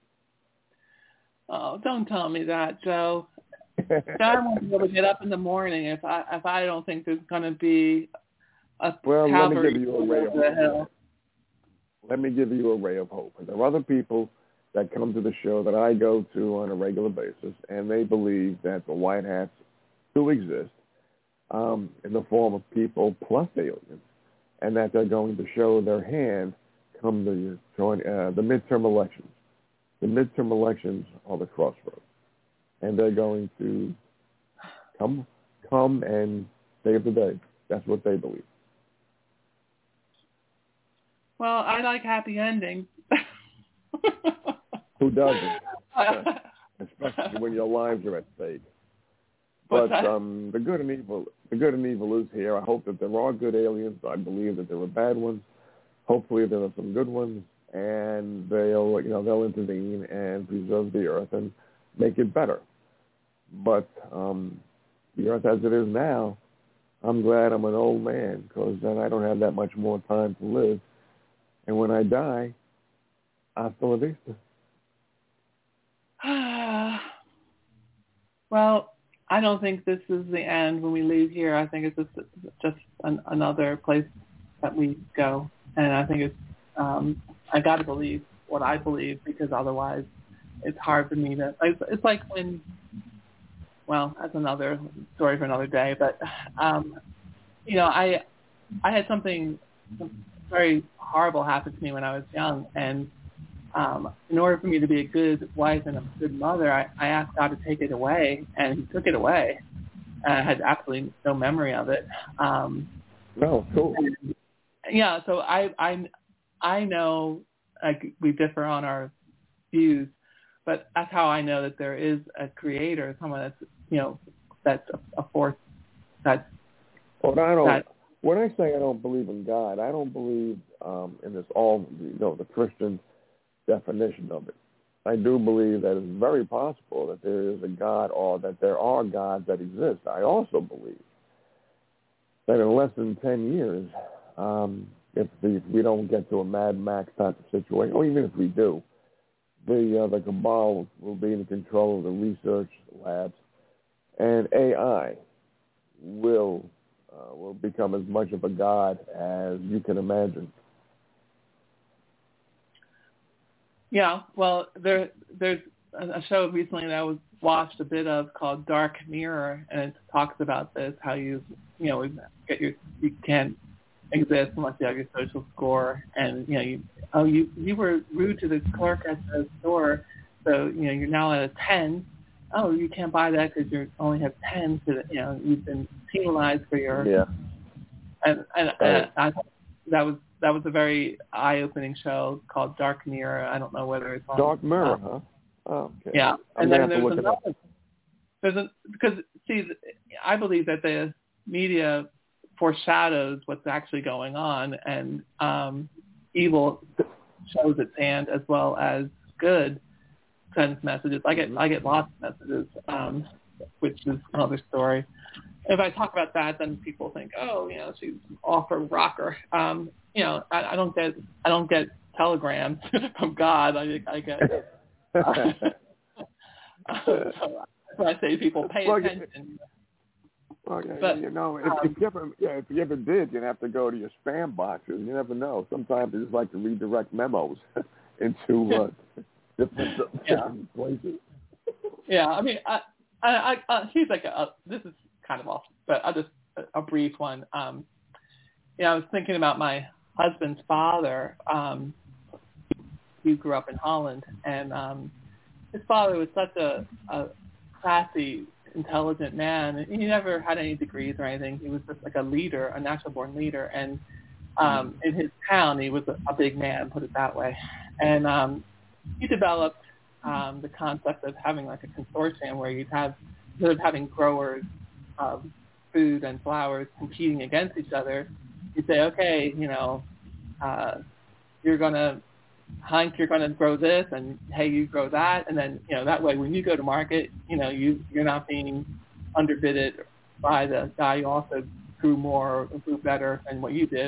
Oh, don't tell me that, Joe. I won't be able to get up in the morning if I if I don't think there's going to be a well, cavalry let me give you a ray of over the hill. Let me give you a ray of hope. There are other people that come to the show that I go to on a regular basis, and they believe that the white hats do exist um, in the form of people plus aliens, and that they're going to show their hand come the join uh, the midterm elections. The midterm elections are the crossroads, and they're going to come come and save the day. That's what they believe. Well, I like happy endings. Who doesn't? Especially when your lives are at stake. But um, the good and evil, the good and evil is here. I hope that there are good aliens. I believe that there are bad ones. Hopefully, there are some good ones, and they'll, you know, they'll intervene and preserve the earth and make it better. But um, the earth as it is now, I'm glad I'm an old man, because then I don't have that much more time to live. And when I die, hasta la vista. Well, I don't think this is the end when we leave here. I think it's just, just an, another place that we go. And I think it's, um, I got to believe what I believe, because otherwise it's hard for me to, it's, it's like when, well, that's another story for another day. But, um, you know, I, I had something very horrible happen to me when I was young. And um, in order for me to be a good wife and a good mother, I, I asked God to take it away, and he took it away. And I had absolutely no memory of it. Um, no, cool. And, yeah, so I, I, I know, like, we differ on our views, but that's how I know that there is a creator, someone that's, you know, that's a, a force that's. Well, I don't. That, when I say I don't believe in God, I don't believe um, in this all, you know, the Christian definition of it. I do believe that it's very possible that there is a God, or that there are gods that exist. I also believe that in less than ten years, um, if, the, if we don't get to a Mad Max type of situation, or even if we do, the uh, the cabal will be in control of the research labs, and A I will uh, will become as much of a god as you can imagine. Yeah, well, there there's a show recently that I was watched a bit of called Dark Mirror, and it talks about this, how you you know get your you can't exist unless you have your social score, and you know you oh you you were rude to the clerk at the store, so you know you're now at a ten. Oh, you can't buy that because you only have ten. So you know you've been penalized for your yeah. And and, and I thought that was that was a very eye-opening show called Dark Mirror. I don't know whether it's on Dark Mirror, um, huh? Oh, okay. Yeah, I'm and gonna then have to there's look it up. another. There's a because see, I believe that the media foreshadows what's actually going on, and um, evil shows its hand as well as good sends messages. I get I get lots of messages, um, which is another story. If I talk about that, then people think, oh, you know, she's off her rocker. Um, you know, I, I don't get I don't get telegrams from God. I, I get. Uh, so, so I say to people, pay well, attention. Well, yeah, but, you know, if, um, if you ever, yeah, if you ever did, you'd have to go to your spam boxes. You never know. Sometimes they just like to redirect memos into uh, different, yeah. different places. Yeah, I mean, I, I, I uh, here's like a, this is kind of off, but I'll just a, a brief one. Um, you know, I was thinking about my husband's father. Um, he grew up in Holland, and um, his father was such a, a classy, intelligent man. He never had any degrees or anything. He was just like a leader, a natural-born leader. And um, in his town, he was a, a big man, put it that way. And um, he developed um, the concept of having like a consortium where you'd have, instead of having growers of food and flowers competing against each other, you'd say, okay, you know, uh, you're going to Hank, you're going to grow this, and hey, you grow that, and then you know that way when you go to market, you know you you're not being underbidded by the guy who also grew more or grew better than what you did.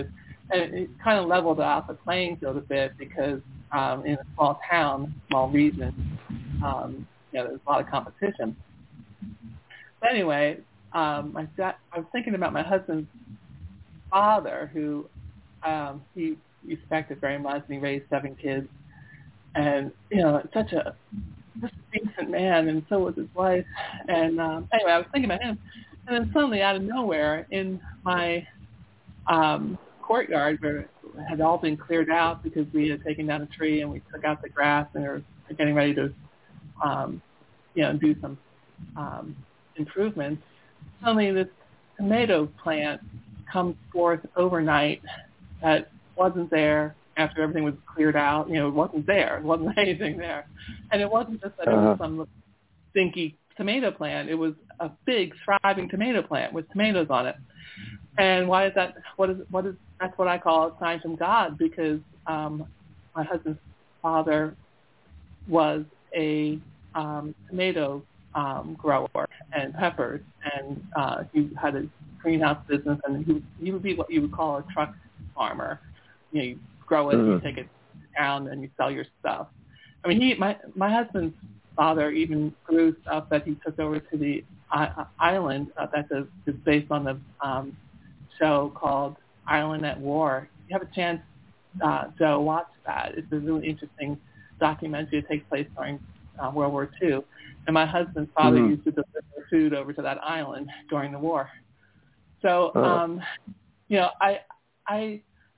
and it kind of leveled out the playing field a bit because um, in a small town, small region, um, you know, there's a lot of competition. But anyway, um, I, got, I was thinking about my husband's father, who um, he respected very much, and he raised seven kids, and you know, such a just a decent man, and so was his wife. And um, anyway, I was thinking about him, and then suddenly, out of nowhere, in my um, courtyard, where it had all been cleared out because we had taken down a tree and we took out the grass, and we were getting ready to, um, you know, do some um, improvements. Suddenly, this tomato plant comes forth overnight that wasn't there after everything was cleared out. You know, it wasn't there. It wasn't anything there. And it wasn't just that it was some stinky tomato plant. It was a big, thriving tomato plant with tomatoes on it. And why is that? What is, what is, that's what I call a sign from God, because um, my husband's father was a um, tomato um, grower and peppers, and uh, he had a greenhouse business, and he, he would be what you would call a truck farmer. You know, you grow it, mm-hmm. you take it down, and you sell your stuff. I mean, he, my my husband's father even grew stuff that he took over to the uh, island. Uh, that's a, is based on the um, show called Island at War. If you have a chance, uh, Joe, watch that. It's a really interesting documentary. It takes place during uh, World War Two. And my husband's father mm-hmm. used to deliver food over to that island during the war. So, um, you know, I, I,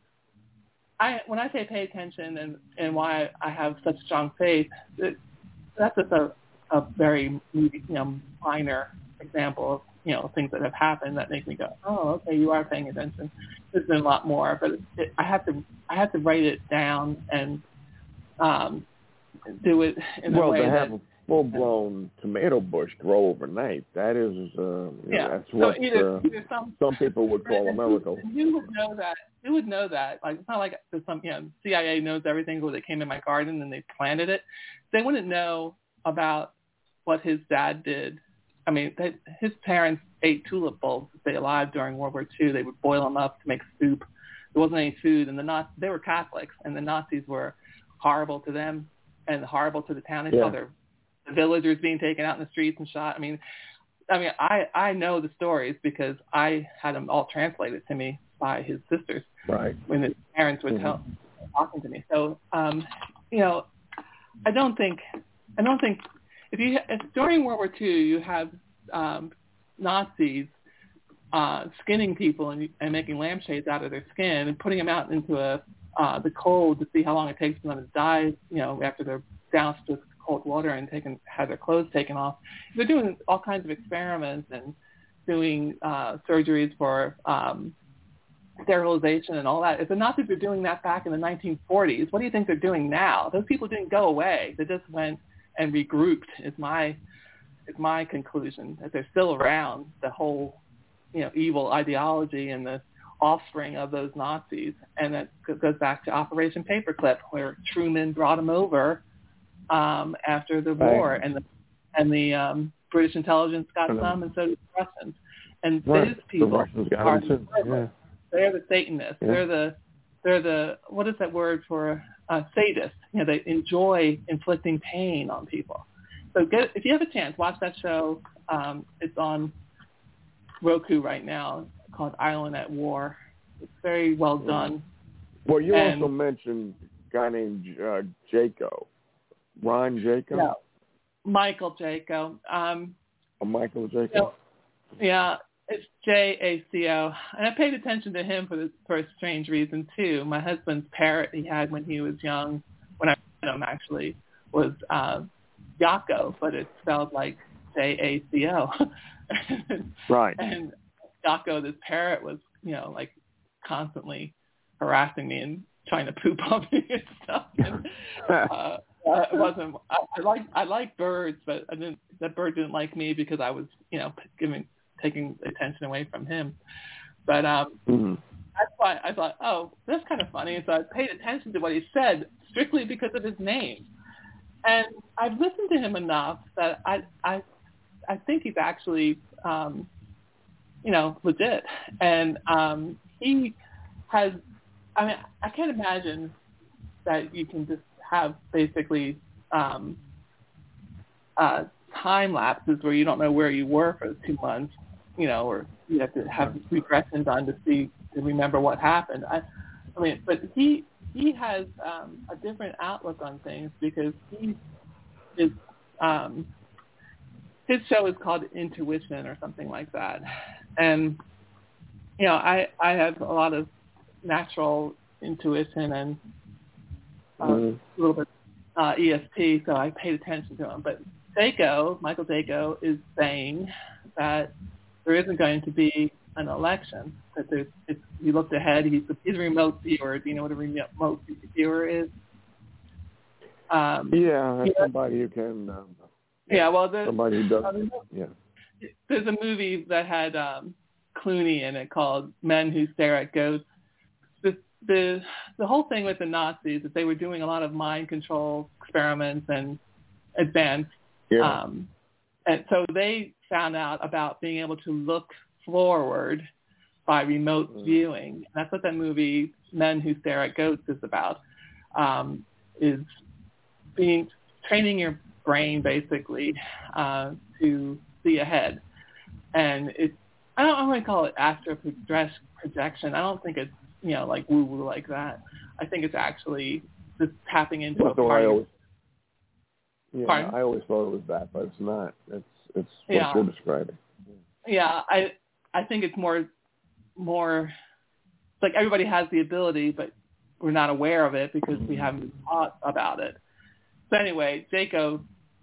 I, when I say pay attention and, and why I have such strong faith, it, that's just a, a very, you know, minor example of, you know, things that have happened that make me go, oh, okay, you are paying attention. There's been a lot more, but it, I have to, I have to write it down and um, do it in well, a way to have that. A full-blown tomato bush grow overnight, that is, uh, yeah. that's so what either, uh, either some, some people would call a miracle. You would know that. You would know that. Like, it's not like some, you know, C I A knows everything because they came in my garden and they planted it. They wouldn't know about what his dad did. I mean, they, his parents ate tulip bulbs to stay alive during World War Two. They would boil them up to make soup. There wasn't any food, and the Nazis, they were Catholics, and the Nazis were horrible to them and horrible to the town. They yeah. saw their the villagers being taken out in the streets and shot. I mean, I mean, I, I know the stories because I had them all translated to me by his sisters. Right. When his parents would mm-hmm. tell, talking to me. So, um, you know, I don't think, I don't think, if you, if during World War Two you have um, Nazis uh, skinning people and, and making lampshades out of their skin and putting them out into a, uh, the cold to see how long it takes for them to die, you know, after they're doused with cold water and taken, had their clothes taken off. They're doing all kinds of experiments and doing uh, surgeries for um, sterilization and all that. If the Nazis were doing that back in the nineteen forties, what do you think they're doing now? Those people didn't go away. They just went and regrouped. Is my is my conclusion that they're still around. The whole, you know, evil ideology and the offspring of those Nazis, and that goes back to Operation Paperclip, where Truman brought them over. Um, after the war, right. and the and the um, British intelligence got and some, and so did the Russians. And right. those people the Russians got are them too. Yeah. They're the Satanists. Yeah. They're the they're the what is that word for uh, sadists? You know, they enjoy inflicting pain on people. So get, if you have a chance, watch that show. Um, it's on Roku right now, called Island at War. It's very well done. Well, you and, also mentioned a guy named uh, Jaco. Ron Jaco? No, Michael Jaco. Um, oh, Michael Jaco. So, yeah, it's J A C O. And I paid attention to him for this, for a strange reason, too. My husband's parrot he had when he was young, when I met him, actually, was uh, Yaco, but it spelled like J A C O. Right. And Yaco, this parrot, was, you know, like constantly harassing me and trying to poop on me and stuff. And, uh, Uh, it wasn't. I, I like I like birds, but I didn't. That bird didn't like me because I was, you know, giving taking attention away from him. But um, mm-hmm. that's why I thought, oh, that's kind of funny. So I paid attention to what he said strictly because of his name. And I've listened to him enough that I I I think he's actually, um, you know, legit. And um, he has I mean, I can't imagine that you can just have basically um, uh, time lapses where you don't know where you were for two months, you know, or you have to have regressions on to see to remember what happened. I, I mean, but he he has um, a different outlook on things because he is. Um, his show is called Intuition or something like that, and you know, I I have a lot of natural intuition and uh, mm-hmm. a little bit uh, E S P, so I paid attention to him. But Dako, Michael Dako, is saying that there isn't going to be an election. That there's, if you looked ahead, he's a, he's a remote viewer. Do you know what a remote viewer is? Um, yeah, that's yeah. somebody who can. Um, yeah, well, the, somebody who does. I mean, yeah. There's a movie that had um, Clooney in it called Men Who Stare at Goats. The, the the whole thing with the Nazis is they were doing a lot of mind control experiments and advanced. Yeah. Um, and so they found out about being able to look forward by remote mm. viewing. And that's what that movie Men Who Stare at Goats is about. Um, is being training your brain basically uh, to see ahead. And it's I don't I want to call it astral projection. I don't think it's you know like woo woo like that. I think it's actually just tapping into That's a part. I of always, yeah, Pardon? I always thought it was that, but it's not. It's it's what yeah. you're describing. Yeah, I I think it's more more it's like everybody has the ability, but we're not aware of it because we haven't thought about it. So anyway, Dako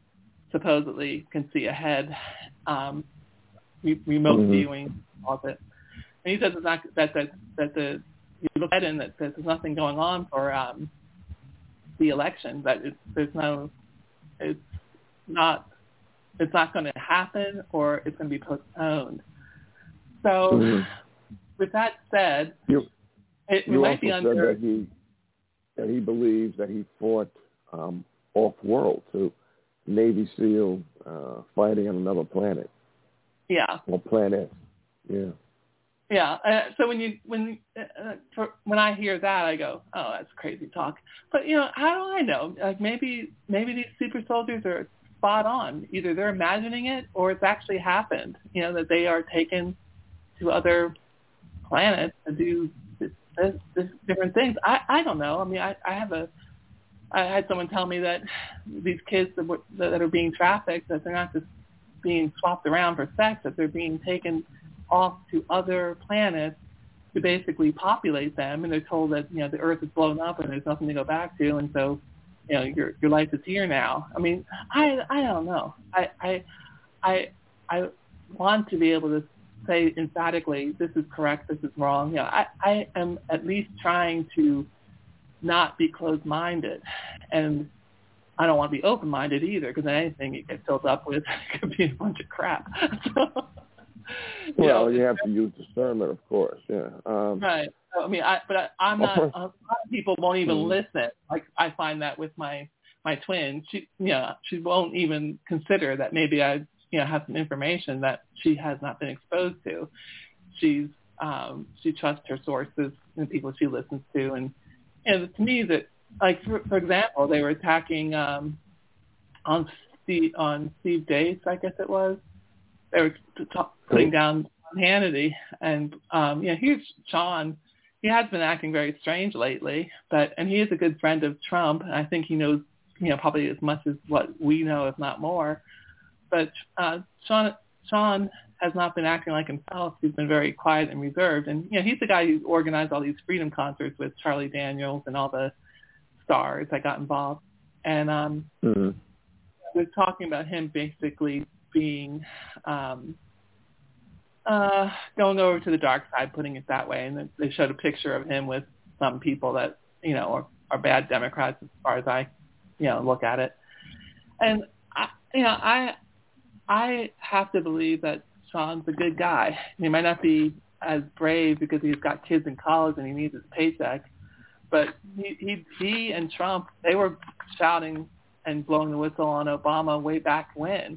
supposedly can see ahead. Um, re- remote mm-hmm. viewing, all of it. And he says it's not, that that that the you look at it and that there's nothing going on for um, the election. That it's, there's no, it's not, it's not going to happen or it's going to be postponed. So, mm-hmm. with that said, you, it, you it might be also under. said that he that he believes that he fought um, off-world too. Navy SEAL uh, fighting on another planet. Yeah. Or planet. Yeah. Yeah. Uh, so when you when uh, for, when I hear that, I go, oh, that's crazy talk. But you know, how do I know? Like maybe maybe these super soldiers are spot on. Either they're imagining it or it's actually happened. You know, that they are taken to other planets to do this, this, this different things. I I don't know. I mean, I I have a. I had someone tell me that these kids that, were, that are being trafficked, that they're not just being swapped around for sex, that they're being taken off to other planets to basically populate them, and they're told that you know the Earth is blown up and there's nothing to go back to, and so you know your your life is here now. I mean, I I don't know. I I I, I want to be able to say emphatically this is correct, this is wrong. You know, I I am at least trying to not be closed-minded, and I don't want to be open-minded either, because anything you get filled up with could be a bunch of crap. So, you well, know, you have to use discernment, of course. Yeah. Um, right. So, I mean, I but I, I'm not. A lot of people won't even mm-hmm. listen. Like I find that with my my twin, she you know she won't even consider that maybe I you know have some information that she has not been exposed to. She's um, she trusts her sources and people she listens to, and and to me that like for, for example, they were attacking um, on Steve on Steve Dace, I guess it was. They were t- t- putting down Hannity, and um, you know, here's Sean. He has been acting very strange lately, but and he is a good friend of Trump, and I think he knows, you know, probably as much as what we know, if not more. But uh, Sean Sean has not been acting like himself. He's been very quiet and reserved, and you know, he's the guy who organized all these freedom concerts with Charlie Daniels and all the stars that got involved. And um, mm-hmm. we're talking about him basically being um, uh, going over to the dark side, putting it that way. And then they showed a picture of him with some people that, you know, are, are bad Democrats as far as I, you know, look at it. And, I, you know, I I have to believe that Sean's a good guy. He might not be as brave because he's got kids in college and he needs his paycheck, but he he, he and Trump, they were shouting and blowing the whistle on Obama way back when.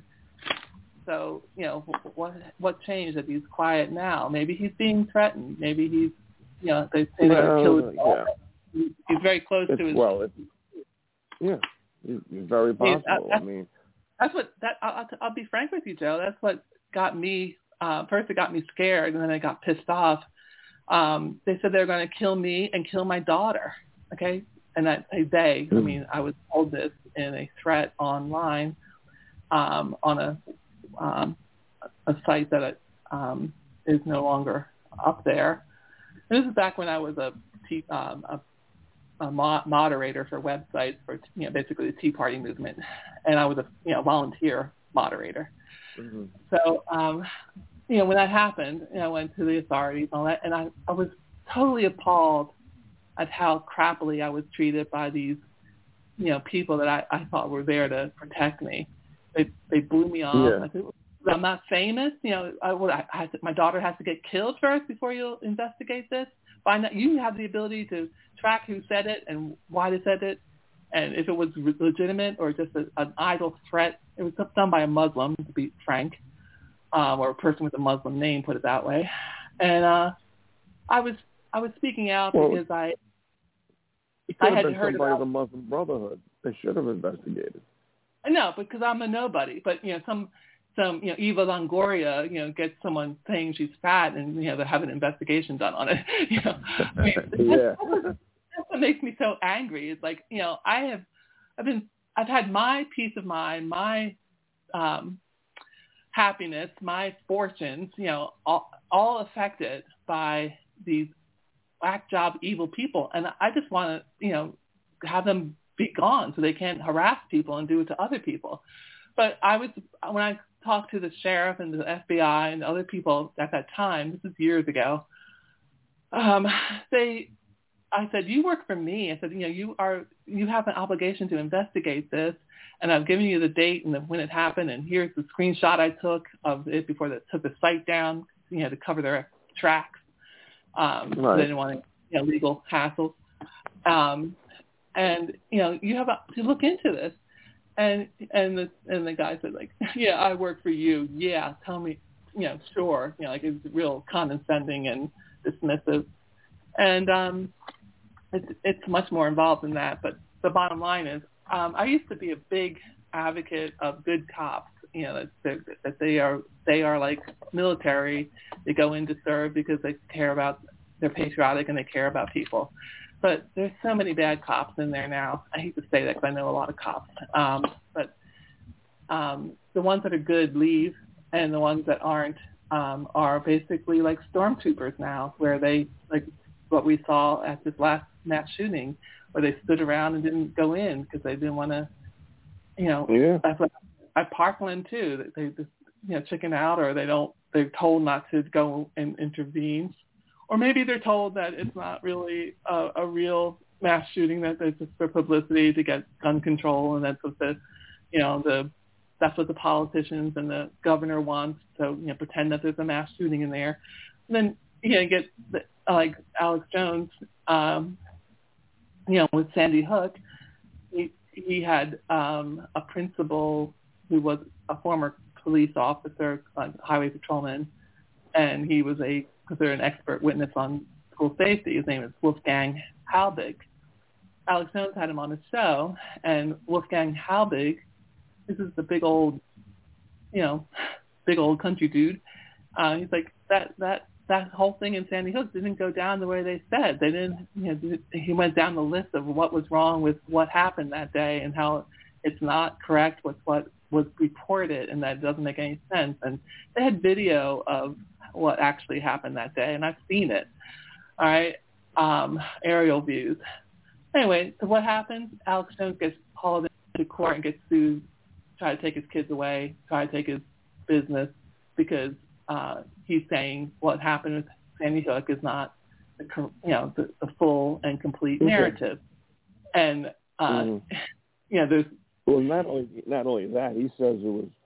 So, you know, what what changed that he's quiet now? Maybe he's being threatened. Maybe he's you know, they say they're going to kill his yeah. He, he's very close it's, to his. Well, it's, yeah, it's very possible. I, I mean, that's what that. I'll, I'll be frank with you, Joe. That's what got me. Uh, first, it got me scared, and then I got pissed off. Um, they said they were going to kill me and kill my daughter. Okay, and I say they. I mean, I was told this in a threat online um, on a um, a site that um, is no longer up there. And this is back when I was a, tea, um, a, a mo- moderator for websites for, you know, basically the Tea Party movement, and I was a, you know, volunteer moderator. Mm-hmm. So, um, you know, when that happened, you know, I went to the authorities and all that, and I, I was totally appalled at how crappily I was treated by these, you know, people that I, I thought were there to protect me. They they blew me off. Yeah. I said, I'm not famous. You know, I, what, I, I, my daughter has to get killed first before you'll investigate this. Find out you have the ability to track who said it and why they said it, and if it was legitimate or just a, an idle threat. It was done by a Muslim, to be frank, um, or a person with a Muslim name, put it that way. And uh, I was I was speaking out well, because I it could I have had been heard somebody about of the Muslim Brotherhood. They should have investigated. No, because I'm a nobody. But you know, some some you know Eva Longoria, you know, gets someone saying she's fat, and you know they have an investigation done on it. You know, I mean, yeah. that's, that's what makes me so angry. It's like, you know, I have I've been I've had my peace of mind, my um, happiness, my fortunes, you know, all, all affected by these whack job evil people, and I just want to, you know, have them be gone so they can't harass people and do it to other people. But I was, when I talked to the sheriff and the F B I and other people at that time, this is years ago, um, they, I said, you work for me. I said, you know, you are, you have an obligation to investigate this, and I've given you the date and the, when it happened, and here's the screenshot I took of it before they took the site down, you know, to cover their tracks. Um, right. so they didn't want to, you know, legal hassles. Um, And, you know, you have to look into this. And and the and the guy said, like, yeah, I work for you. Yeah, tell me, you know, sure. You know, like it's real condescending and dismissive. And um, it's, it's much more involved than that. But the bottom line is, um, I used to be a big advocate of good cops, you know, that, that they are they are like military. They go in to serve because they care about, they're patriotic and they care about people. But there's so many bad cops in there now. I hate to say that because I know a lot of cops. Um, but um, the ones that are good leave, and the ones that aren't um, are basically like stormtroopers now, where they, like what we saw at this last mass shooting, where they stood around and didn't go in because they didn't want to, you know, yeah. that's what, at Parkland too, they just, you know, chicken out, or they don't, they're told not to go and intervene. Or maybe they're told that it's not really a, a real mass shooting, that it's just for publicity to get gun control, and that's what the, you know, the that's what the politicians and the governor wants. So, you know, pretend that there's a mass shooting in there. And then, you know, you get the, like Alex Jones, um, you know, with Sandy Hook, he he had um, a principal who was a former police officer, uh, highway patrolman, and he was a considered an expert witness on school safety. His name is Wolfgang Halbig. Alex Jones had him on his show, and Wolfgang Halbig, this is the big old, you know, big old country dude. Uh, he's like, that that that whole thing in Sandy Hook didn't go down the way they said. They didn't, you know, he went down the list of what was wrong with what happened that day and how it's not correct with what was reported, and that doesn't make any sense. And they had video of what actually happened that day, and I've seen it. All right, um, aerial views. Anyway, so what happens? Alex Jones gets hauled into court and gets sued, try to take his kids away, try to take his business, because uh, he's saying what happened with Sandy Hook is not, the, you know, the, the full and complete narrative. And uh, mm. you know, there's well, not only not only that, he says it was.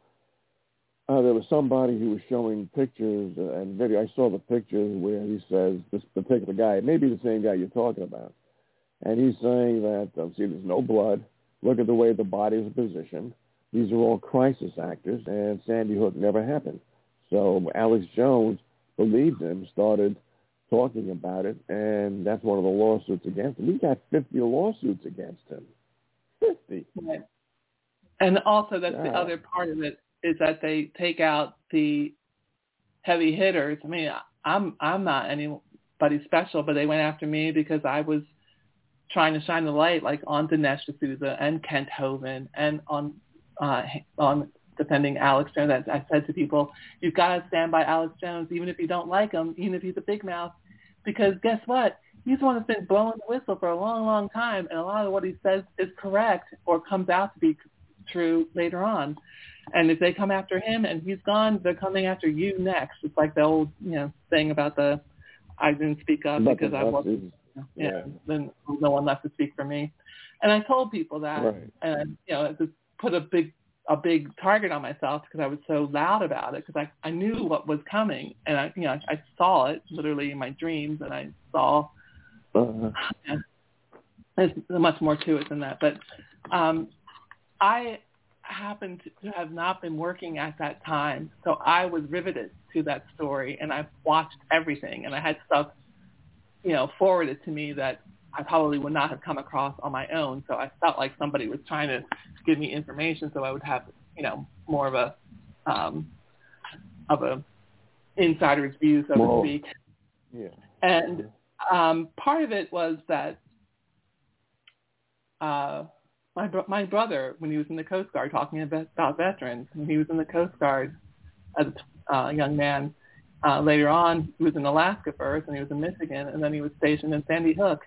Uh, there was somebody who was showing pictures and video. I saw the pictures where he says this particular guy, maybe the same guy you're talking about, and he's saying that, um, see, there's no blood. Look at the way the bodies are positioned. These are all crisis actors, and Sandy Hook never happened. So Alex Jones believed him, started talking about it, and that's one of the lawsuits against him. He got fifty lawsuits against him. fifty. Right. And also that's yeah. the other part of it is that they take out the heavy hitters. I mean, I'm I'm not anybody special, but they went after me because I was trying to shine the light like on Dinesh D'Souza and Kent Hovind and on uh, on defending Alex Jones. I, I said to people, you've got to stand by Alex Jones, even if you don't like him, even if he's a big mouth, because guess what? He's the one that's been blowing the whistle for a long, long time, and a lot of what he says is correct or comes out to be true later on. And if they come after him and he's gone, they're coming after you next. It's like the old, you know, thing about the I didn't speak up but because I wasn't, you know, yeah, yeah, then no one left to speak for me. And I told people that, right. and you know, to put a big a big target on myself because I was so loud about it because I, I knew what was coming, and I you know I saw it literally in my dreams, and I saw. Uh-huh. Yeah, there's much more to it than that, but um, I happened to have not been working at that time, so I was riveted to that story, and I watched everything, and I had stuff, you know, forwarded to me that I probably would not have come across on my own. So I felt like somebody was trying to give me information so I would have, you know, more of a um, of a insider's view, so Whoa. to speak. Yeah. And um, part of it was that uh, my bro- my brother, when he was in the Coast Guard, talking about, about veterans, when he was in the Coast Guard as a uh, young man, uh, later on he was in Alaska first, and he was in Michigan, and then he was stationed in Sandy Hook.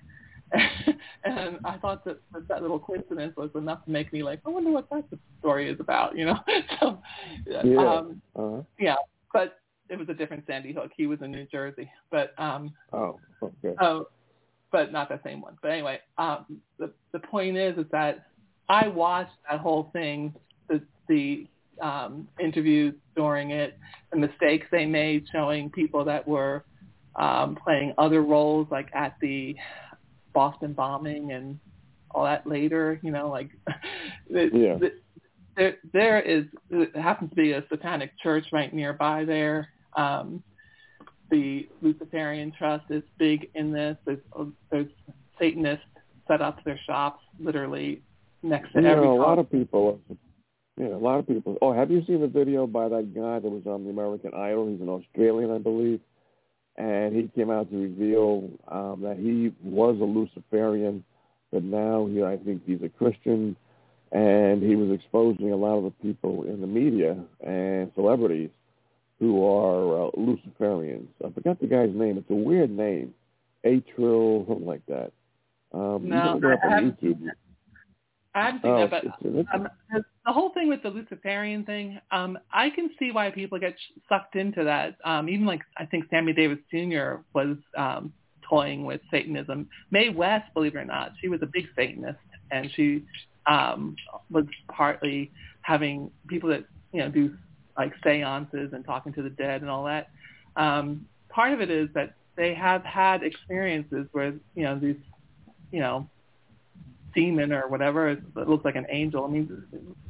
And I thought that, that that little coincidence was enough to make me like, I wonder what that story is about, you know? So, yeah. Um, uh-huh. yeah, but it was a different Sandy Hook. He was in New Jersey, but um, oh, okay. Oh, but not the same one. But anyway, um, the the point is, is that I watched that whole thing, the the um, interviews during it, the mistakes they made, showing people that were um, playing other roles, like at the Boston bombing and all that later, you know, like the, yeah. the, there there is it happens to be a satanic church right nearby there. Um, the Luciferian Trust is big in this. There's, there's Satanists set up their shops literally next to you every. know, a lot of people. Yeah, a lot of people. Oh, have you seen the video by that guy that was on the American Idol? He's an Australian, I believe. And he came out to reveal um, that he was a Luciferian, but now he, I think he's a Christian, and he was exposing a lot of the people in the media and celebrities who are uh, Luciferians. I forgot the guy's name. It's a weird name, Atrial, something like that. Um, no, you can look it up I on haven't YouTube. seen that. I haven't seen Oh, that, but it's, it's, um, the whole thing with the Luciferian thing, um, I can see why people get sucked into that. Um, even like I think Sammy Davis Junior was um, toying with Satanism. Mae West, believe it or not, she was a big Satanist, and she um, was partly having people that you know do like seances and talking to the dead and all that. Um, part of it is that they have had experiences where you know these you know. demon or whatever, it looks like an angel. I mean,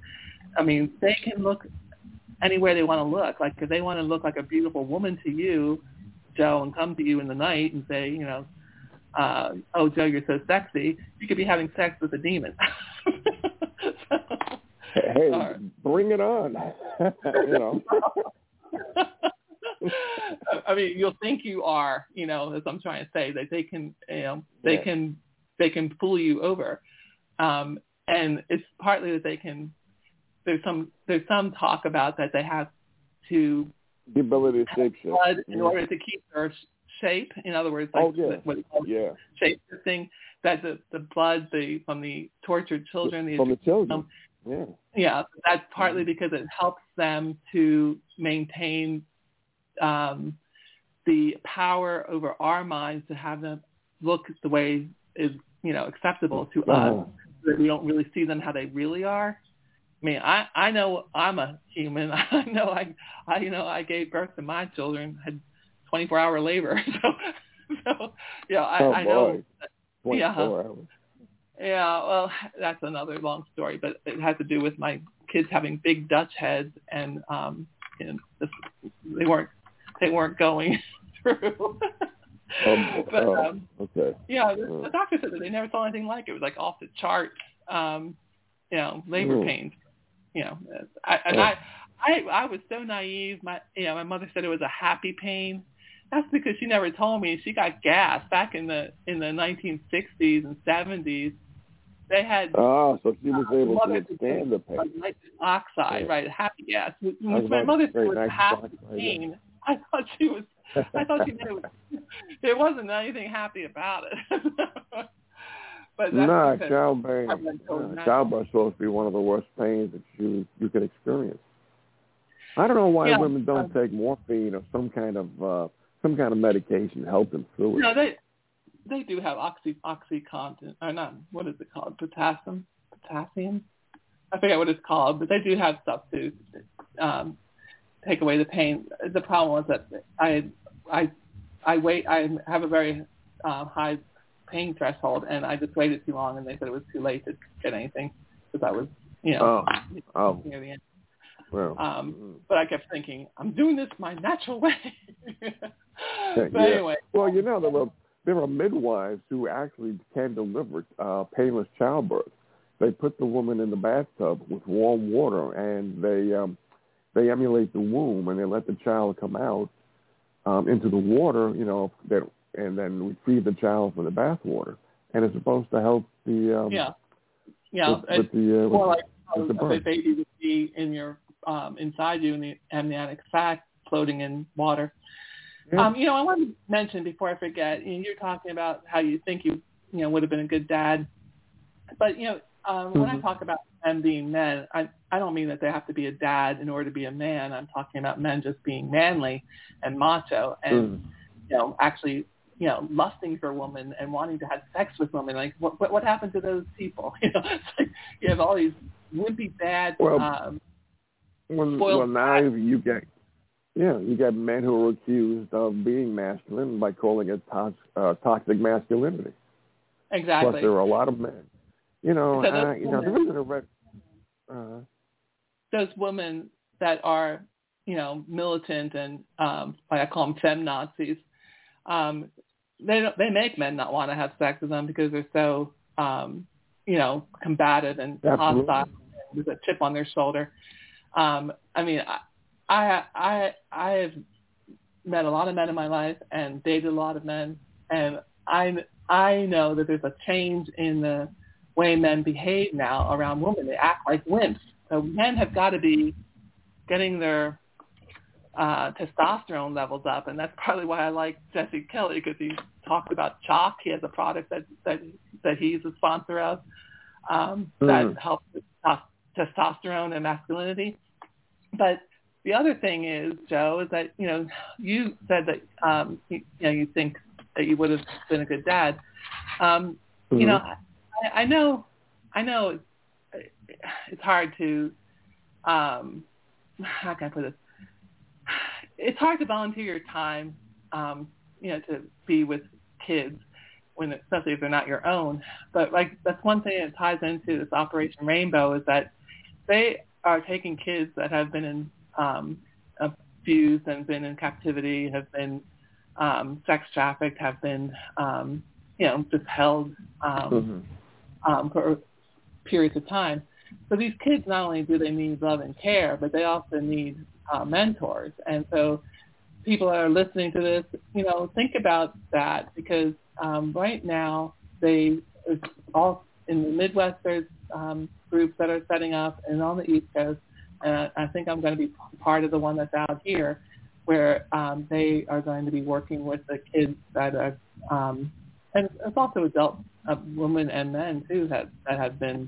I mean, they can look anywhere they want to look. Like if they want to look like a beautiful woman to you, Joe, and come to you in the night and say, you know, uh, oh, Joe, you're so sexy, you could be having sex with a demon. so, hey, sorry. Bring it on. you know. I mean, you'll think you are, you know, as I'm trying to say, that they can, you know, they yeah. can, they can fool you over. Um, and it's partly that they can, there's some, there's some talk about that they have to the ability to shape shift blood in yeah. order to keep their shape. In other words, like oh, yeah. what it's called yeah. shape shifting, that the, the blood, the, from the tortured children, the, from the children. Um, yeah. Yeah. That's partly because it helps them to maintain, um, the power over our minds to have them look the way is, you know, acceptable to uh-huh. us, so that we don't really see them how they really are. I mean, I, I know I'm a human. I know I, I, you know, I gave birth to my children, had twenty-four hour labor. So, so yeah, I, oh, I know. That, yeah. Hours. Yeah, well, that's another long story, but it has to do with my kids having big Dutch heads, and um, you know, this, they weren't, they weren't going through. Um, but oh, um, okay. yeah, the, Uh, the doctor said that they never saw anything like it. It was like off the chart, um, you know, labor mm. pains. You know, I, and oh. I, I, I was so naive. My, you know, my mother said it was a happy pain. That's because she never told me she got gas back in the in the nineteen sixties and seventies. They had Ah, so she was uh, able to mother withstand the pain. nitrous oxide, Yeah. right? Happy gas. I When was my about mother to said say it was nitrous happy oxide, pain, yeah. I thought she was. I thought she meant it was. There wasn't anything happy about it. But that's Nah, because childbirth, I went so uh, natural. childbirth is supposed to be one of the worst pains that you you can experience. I don't know why Yeah, women don't um, take morphine or some kind of uh, some kind of medication to help them through it. No, they they do have oxy oxycontin or not. What is it called? Potassium. Potassium. I forget what it's called, but they do have stuff to um, take away the pain. The problem was that I I I wait. I have a very uh, high pain threshold, and I just waited too long, and they said it was too late to get anything because I was, you know, Oh, oh. near the end. Well, Um, mm. but I kept thinking, I'm doing this my natural way. But yeah. anyway. Well, you know, there are, there are midwives who actually can deliver uh, painless childbirth. They put the woman in the bathtub with warm water, and they um, they emulate the womb, and they let the child come out um, into the water, you know, that, and then retrieve the child from the bath water. And it's supposed to help the um, yeah, yeah, with, with the uh, more with, like with the a birth. baby would be in your um, inside you in the amniotic sac, floating in water. Yeah. Um, you know, I want to mention before I forget. You know, you're talking about how you think you, you know, would have been a good dad, but you know, um, mm-hmm. when I talk about men being men, I I don't mean that they have to be a dad in order to be a man. I'm talking about men just being manly and macho, and mm. you know, actually, you know, lusting for women and wanting to have sex with women. Like, what what, what happened to those people? You know, it's like you have all these wimpy, bad, well, um, when, spoiled. Well, now you get. Yeah, you got men who are accused of being masculine by calling it tox, uh, toxic masculinity. Exactly. Plus, there are a lot of men. You know, so uh, you know, women, there isn't a red. Uh, those women that are, you know, militant and um, I call them fem Nazis. Um, they don't, they make men not want to have sex with them because they're so, um, you know, combative and Absolutely. hostile with a chip on their shoulder. Um, I mean. I, I I I have met a lot of men in my life and dated a lot of men, and I I know that there's a change in the way men behave now around women. They act like wimps. So men have got to be getting their uh, testosterone levels up, and that's probably why I like Jesse Kelly, because he talks about chalk. He has a product that that that he's a sponsor of um, mm. that helps with testosterone and masculinity, but the other thing is, Joe, is that, you know, you said that, um, you, you know, you think that you would have been a good dad. Um, mm-hmm. You know, I, I know, I know it's, it's hard to, um, how can I put this? It's hard to volunteer your time, um, you know, to be with kids, when, especially if they're not your own. But, like, that's one thing that ties into this Operation Rainbow is that they are taking kids that have been in Um, abused and been in captivity, have been um, sex trafficked, have been, um, you know, just held um, mm-hmm. um, for periods of time. So these kids, not only do they need love and care, but they also need uh, mentors. And so people that are listening to this, you know, think about that, because um, right now they, all in the Midwest, there's um, groups that are setting up, and on the East Coast, Uh, I think I'm going to be part of the one that's out here, where um, they are going to be working with the kids that are, um, and it's also adult uh, women and men too that that have been,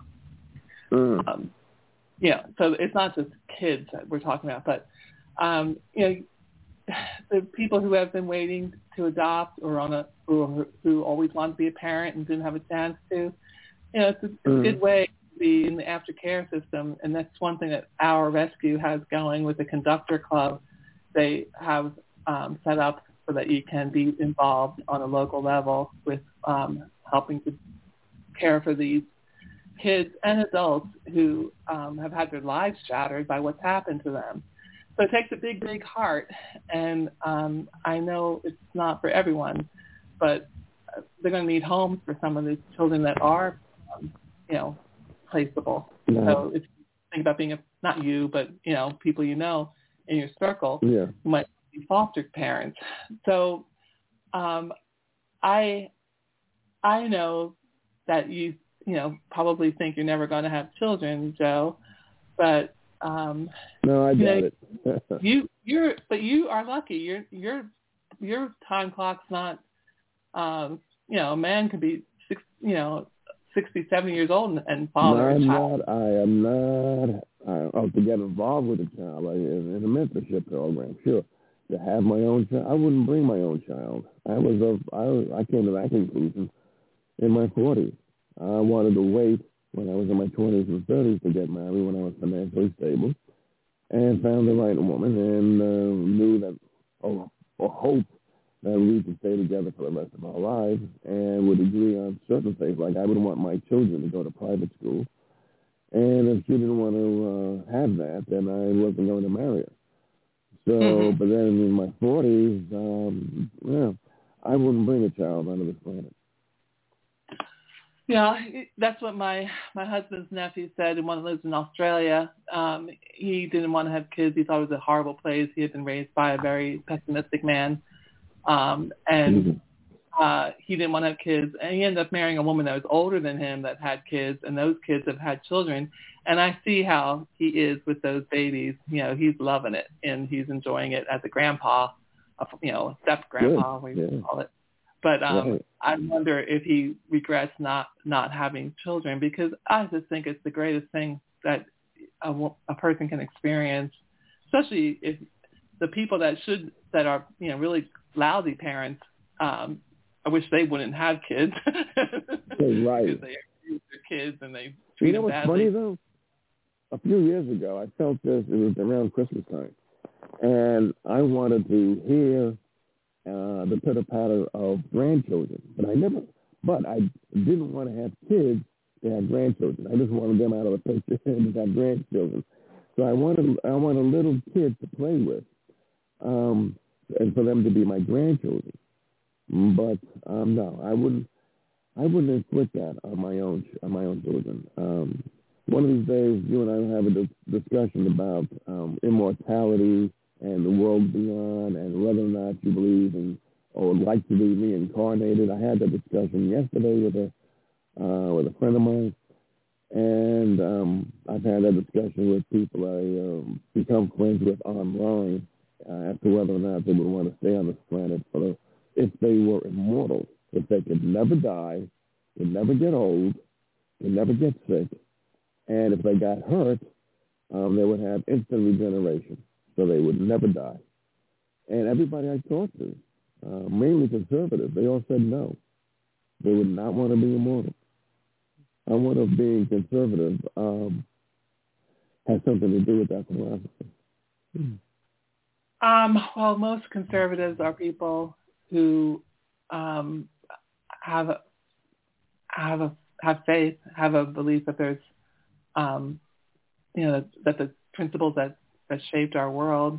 mm. um, yeah. So it's not just kids that we're talking about, but um, you know, the people who have been waiting to adopt, or on a who, who always wanted to be a parent and didn't have a chance to. You know, it's a, it's a good way be in the aftercare system, and that's one thing that Our Rescue has going with the Conductor Club. They have um, set up so that you can be involved on a local level with um, helping to care for these kids and adults who um, have had their lives shattered by what's happened to them. so it takes a big, big heart, and um, I know it's not for everyone, but they're going to need homes for some of these children that are, um, you know, placeable. Yeah. So if you think about being a, not you, but, you know, people you know in your circle yeah. who might be foster parents. So um, I I know that you, you know, probably think you're never going to have children, Joe, but um, no, I you doubt know, it. you you're but you are lucky. Your your your time clock's not. Um, you know, a man could be six, you know, sixty, seventy years old and, and father no, a I'm child. not. I am not. I, oh, to get involved with a child like, in, in a mentorship program, sure. To have my own child, I wouldn't bring my own child. I was of. I I came to that conclusion in my forties. I wanted to wait when I was in my twenties and thirties to get married when I was financially stable, and found the right woman and uh, knew that, or, or hoped that we could stay together for the rest of our lives and would agree on certain things. Like I would want my children to go to private school, and if she didn't want to uh, have that, then I wasn't going to marry her. So, Mm-hmm. but then in my forties, um, yeah, I wouldn't bring a child onto this planet. Yeah, that's what my, my husband's nephew said, and one that lives in Australia. Um, he didn't want to have kids. He thought it was a horrible place. He had been raised by a very pessimistic man, um, and Mm-hmm. uh, he didn't want to have kids. And he ended up marrying a woman that was older than him that had kids, and those kids have had children. And I see how he is with those babies. You know, he's loving it, and he's enjoying it as a grandpa, a, you know, a step-grandpa, we yeah. call it. But um, Right. I wonder if he regrets not, not having children, because I just think it's the greatest thing that a, a person can experience, especially if the people that should, that are, you know, really lousy parents, um, I wish they wouldn't have kids. Right. Because they abuse their kids and they treat You know them what's badly. funny, though? A few years ago, I felt this, it was around Christmas time, and I wanted to hear uh, the pitter-patter of grandchildren, but I never, but I didn't want to have kids to have grandchildren. I just wanted them out of the picture and to have grandchildren. So I wanted, I wanted a little kid to play with, um, and for them to be my grandchildren. But um, no, I wouldn't, I wouldn't inflict that on my own, on my own children. Um, one of these days, you and I will have a dis- discussion about um, immortality and the world beyond, and whether or not you believe in or would like to be reincarnated. I had that discussion yesterday with a uh, with a friend of mine, and um, I've had that discussion with people I um, become friends with online uh, as to whether or not they would want to stay on this planet for the, if they were immortal, if they could never die, could never get old, could never get sick, and if they got hurt, um, they would have instant regeneration. So they would never die. And everybody I talked to, uh, mainly conservatives, they all said no. They would not want to be immortal. I wonder if being conservative um, has something to do with that philosophy. Hmm. Um, well, most conservatives are people who um, have a, have a, have faith, have a belief that there's, um, you know, that the principles that that shaped our world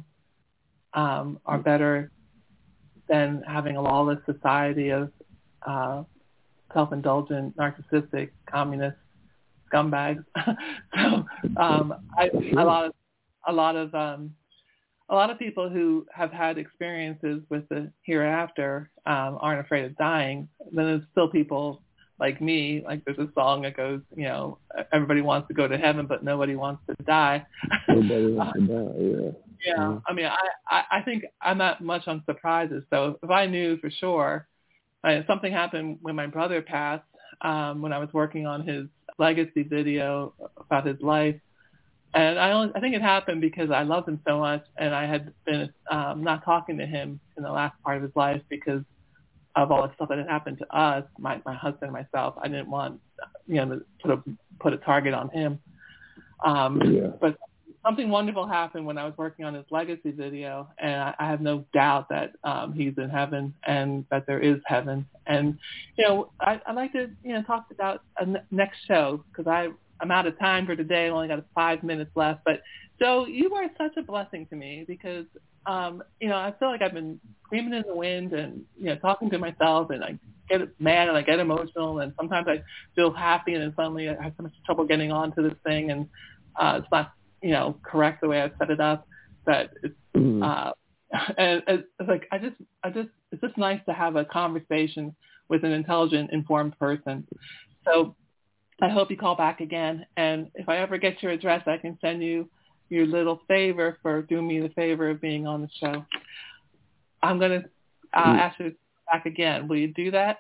um, are better than having a lawless society of uh, self-indulgent, narcissistic, communist scumbags. so um, I, a lot of a lot of um, a lot of people who have had experiences with the hereafter um, aren't afraid of dying. Then there's still people like me, like there's a song that goes, you know, everybody wants to go to heaven, but nobody wants to die. Nobody wants to die, yeah. Yeah, mm-hmm. I mean, I, I, I think I'm not much on surprises. So if I knew for sure, uh, something happened when my brother passed, um, when I was working on his legacy video about his life. And I only, I think it happened because I loved him so much, and I had been um, not talking to him in the last part of his life because of all the stuff that had happened to us, my, my husband and myself. I didn't want, you know, to put a, put a target on him. Um, yeah. But something wonderful happened when I was working on his legacy video, and I, I have no doubt that um, he's in heaven and that there is heaven. And, you know, I, I'd like to, you know, talk about a n- next show because I I'm out of time for today. I only got five minutes left. But, Joe, you are such a blessing to me because, um, you know, I feel like I've been screaming in the wind and, you know, talking to myself, and I get mad and I get emotional, and sometimes I feel happy, and then suddenly I have so much trouble getting onto this thing, and uh, it's not, you know, correct the way I've set it up. But it's, Mm-hmm. uh, and it's like I just, I just, it's just nice to have a conversation with an intelligent, informed person. So I hope you call back again. And if I ever get your address, I can send you your little favor for doing me the favor of being on the show. I'm going to uh, mm-hmm. ask you to call back again. Will you do that?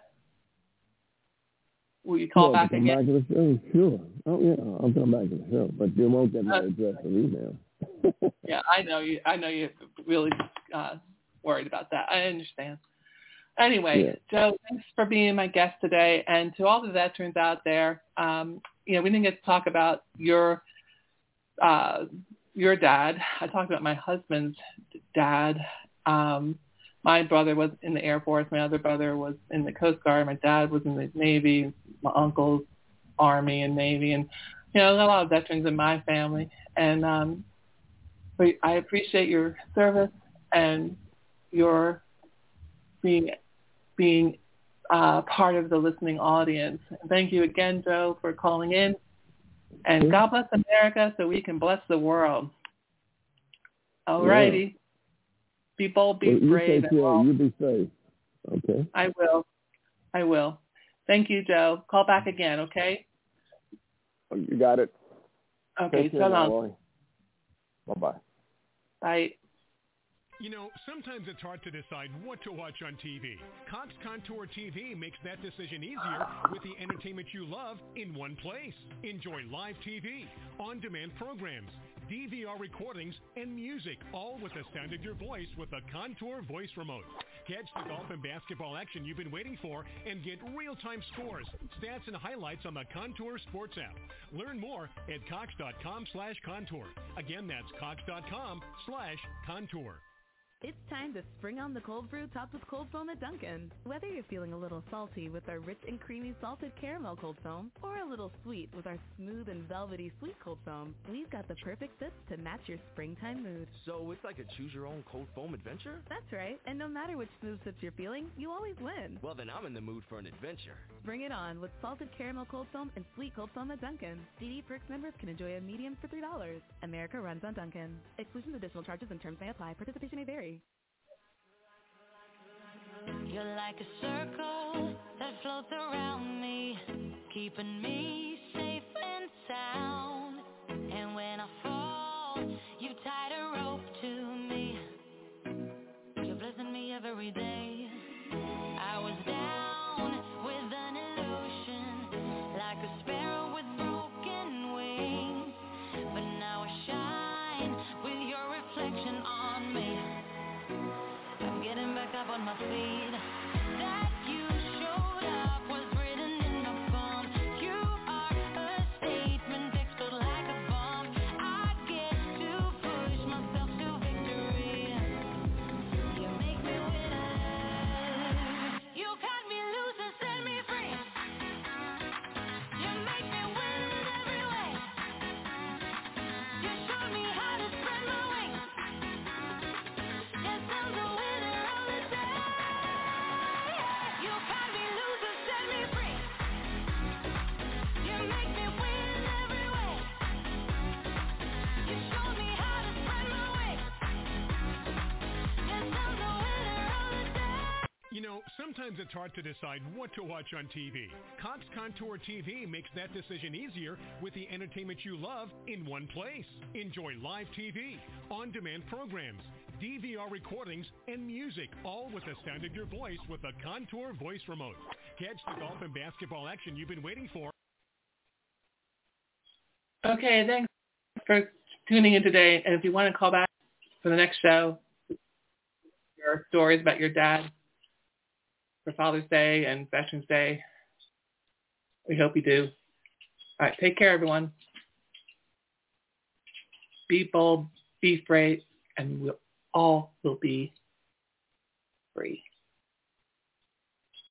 Will you call yeah, back come again? Back to the show? Sure. Oh, yeah, I'll come back to the show. But you won't get my uh, address or email. yeah, I know you. I know you're really uh, worried about that. I understand. Anyway, yeah. Joe, thanks for being my guest today. And to all the veterans out there, um, you know, we didn't get to talk about your uh, your dad. I talked about my husband's dad. Um, my brother was in the Air Force. My other brother was in the Coast Guard. My dad was in the Navy. My uncle's Army and Navy. And, you know, a lot of veterans in my family. And um, but I appreciate your service and your being being uh, part of the listening audience. And thank you again, Joe, for calling in. And God bless America so we can bless the world. All righty. Yeah. Be bold, be well, brave. You, take care. You be safe. Okay. I will. I will. Thank you, Joe. Call back again, okay? You got it. Okay, so long. Bye-bye. Bye. You know, sometimes it's hard to decide what to watch on T V. Cox Contour T V makes that decision easier with the entertainment you love in one place. Enjoy live T V, on-demand programs, D V R recordings, and music, all with the sound of your voice with the Contour voice remote. Catch the golf and basketball action you've been waiting for and get real-time scores, stats, and highlights on the Contour Sports app. Learn more at cox.com slash contour. Again, that's cox.com slash contour. It's time to spring on the cold brew topped with cold foam at Dunkin'. Whether you're feeling a little salty with our rich and creamy salted caramel cold foam or a little sweet with our smooth and velvety sweet cold foam, we've got the perfect sips to match your springtime mood. So it's like a choose-your-own cold foam adventure? That's right. And no matter which smooth sips you're feeling, you always win. Well, then I'm in the mood for an adventure. Bring it on with salted caramel cold foam and sweet cold foam at Dunkin'. D D Perks members can enjoy a medium for three dollars. America runs on Dunkin'. Exclusions, additional charges, and terms may apply. Participation may vary. You're like a circle that floats around me, keeping me safe and sound. And when I fall, you tied a rope to me. You're blessing me every day. I was down with an illusion, like a sparrow with broken wings. But now I shine with your reflection on me. I'm getting back up on my feet. That you showed up was written in the palm. You are a statement explode like a bomb. I get to push myself to victory. You make me winner. You cut me loose and set me free. You make me win every way. You showed me how to spread my wings. Yes, I'm the winner of the day. You cut me loose and set me free. You make me win every way. You showed me how to spread my wings. Yes, I'm the winner of the day. You know, sometimes it's hard to decide what to watch on T V. Cox Contour T V makes that decision easier with the entertainment you love in one place. Enjoy live T V, on-demand programs, D V R recordings, and music, all with the sound of your voice with the Contour voice remote. Catch the golf and basketball action you've been waiting for. Okay, thanks for tuning in today. And if you want to call back for the next show, your stories about your dad for Father's Day and Veterans Day, we hope you do. All right, take care, everyone. Be bold, be brave, and we'll all will be free.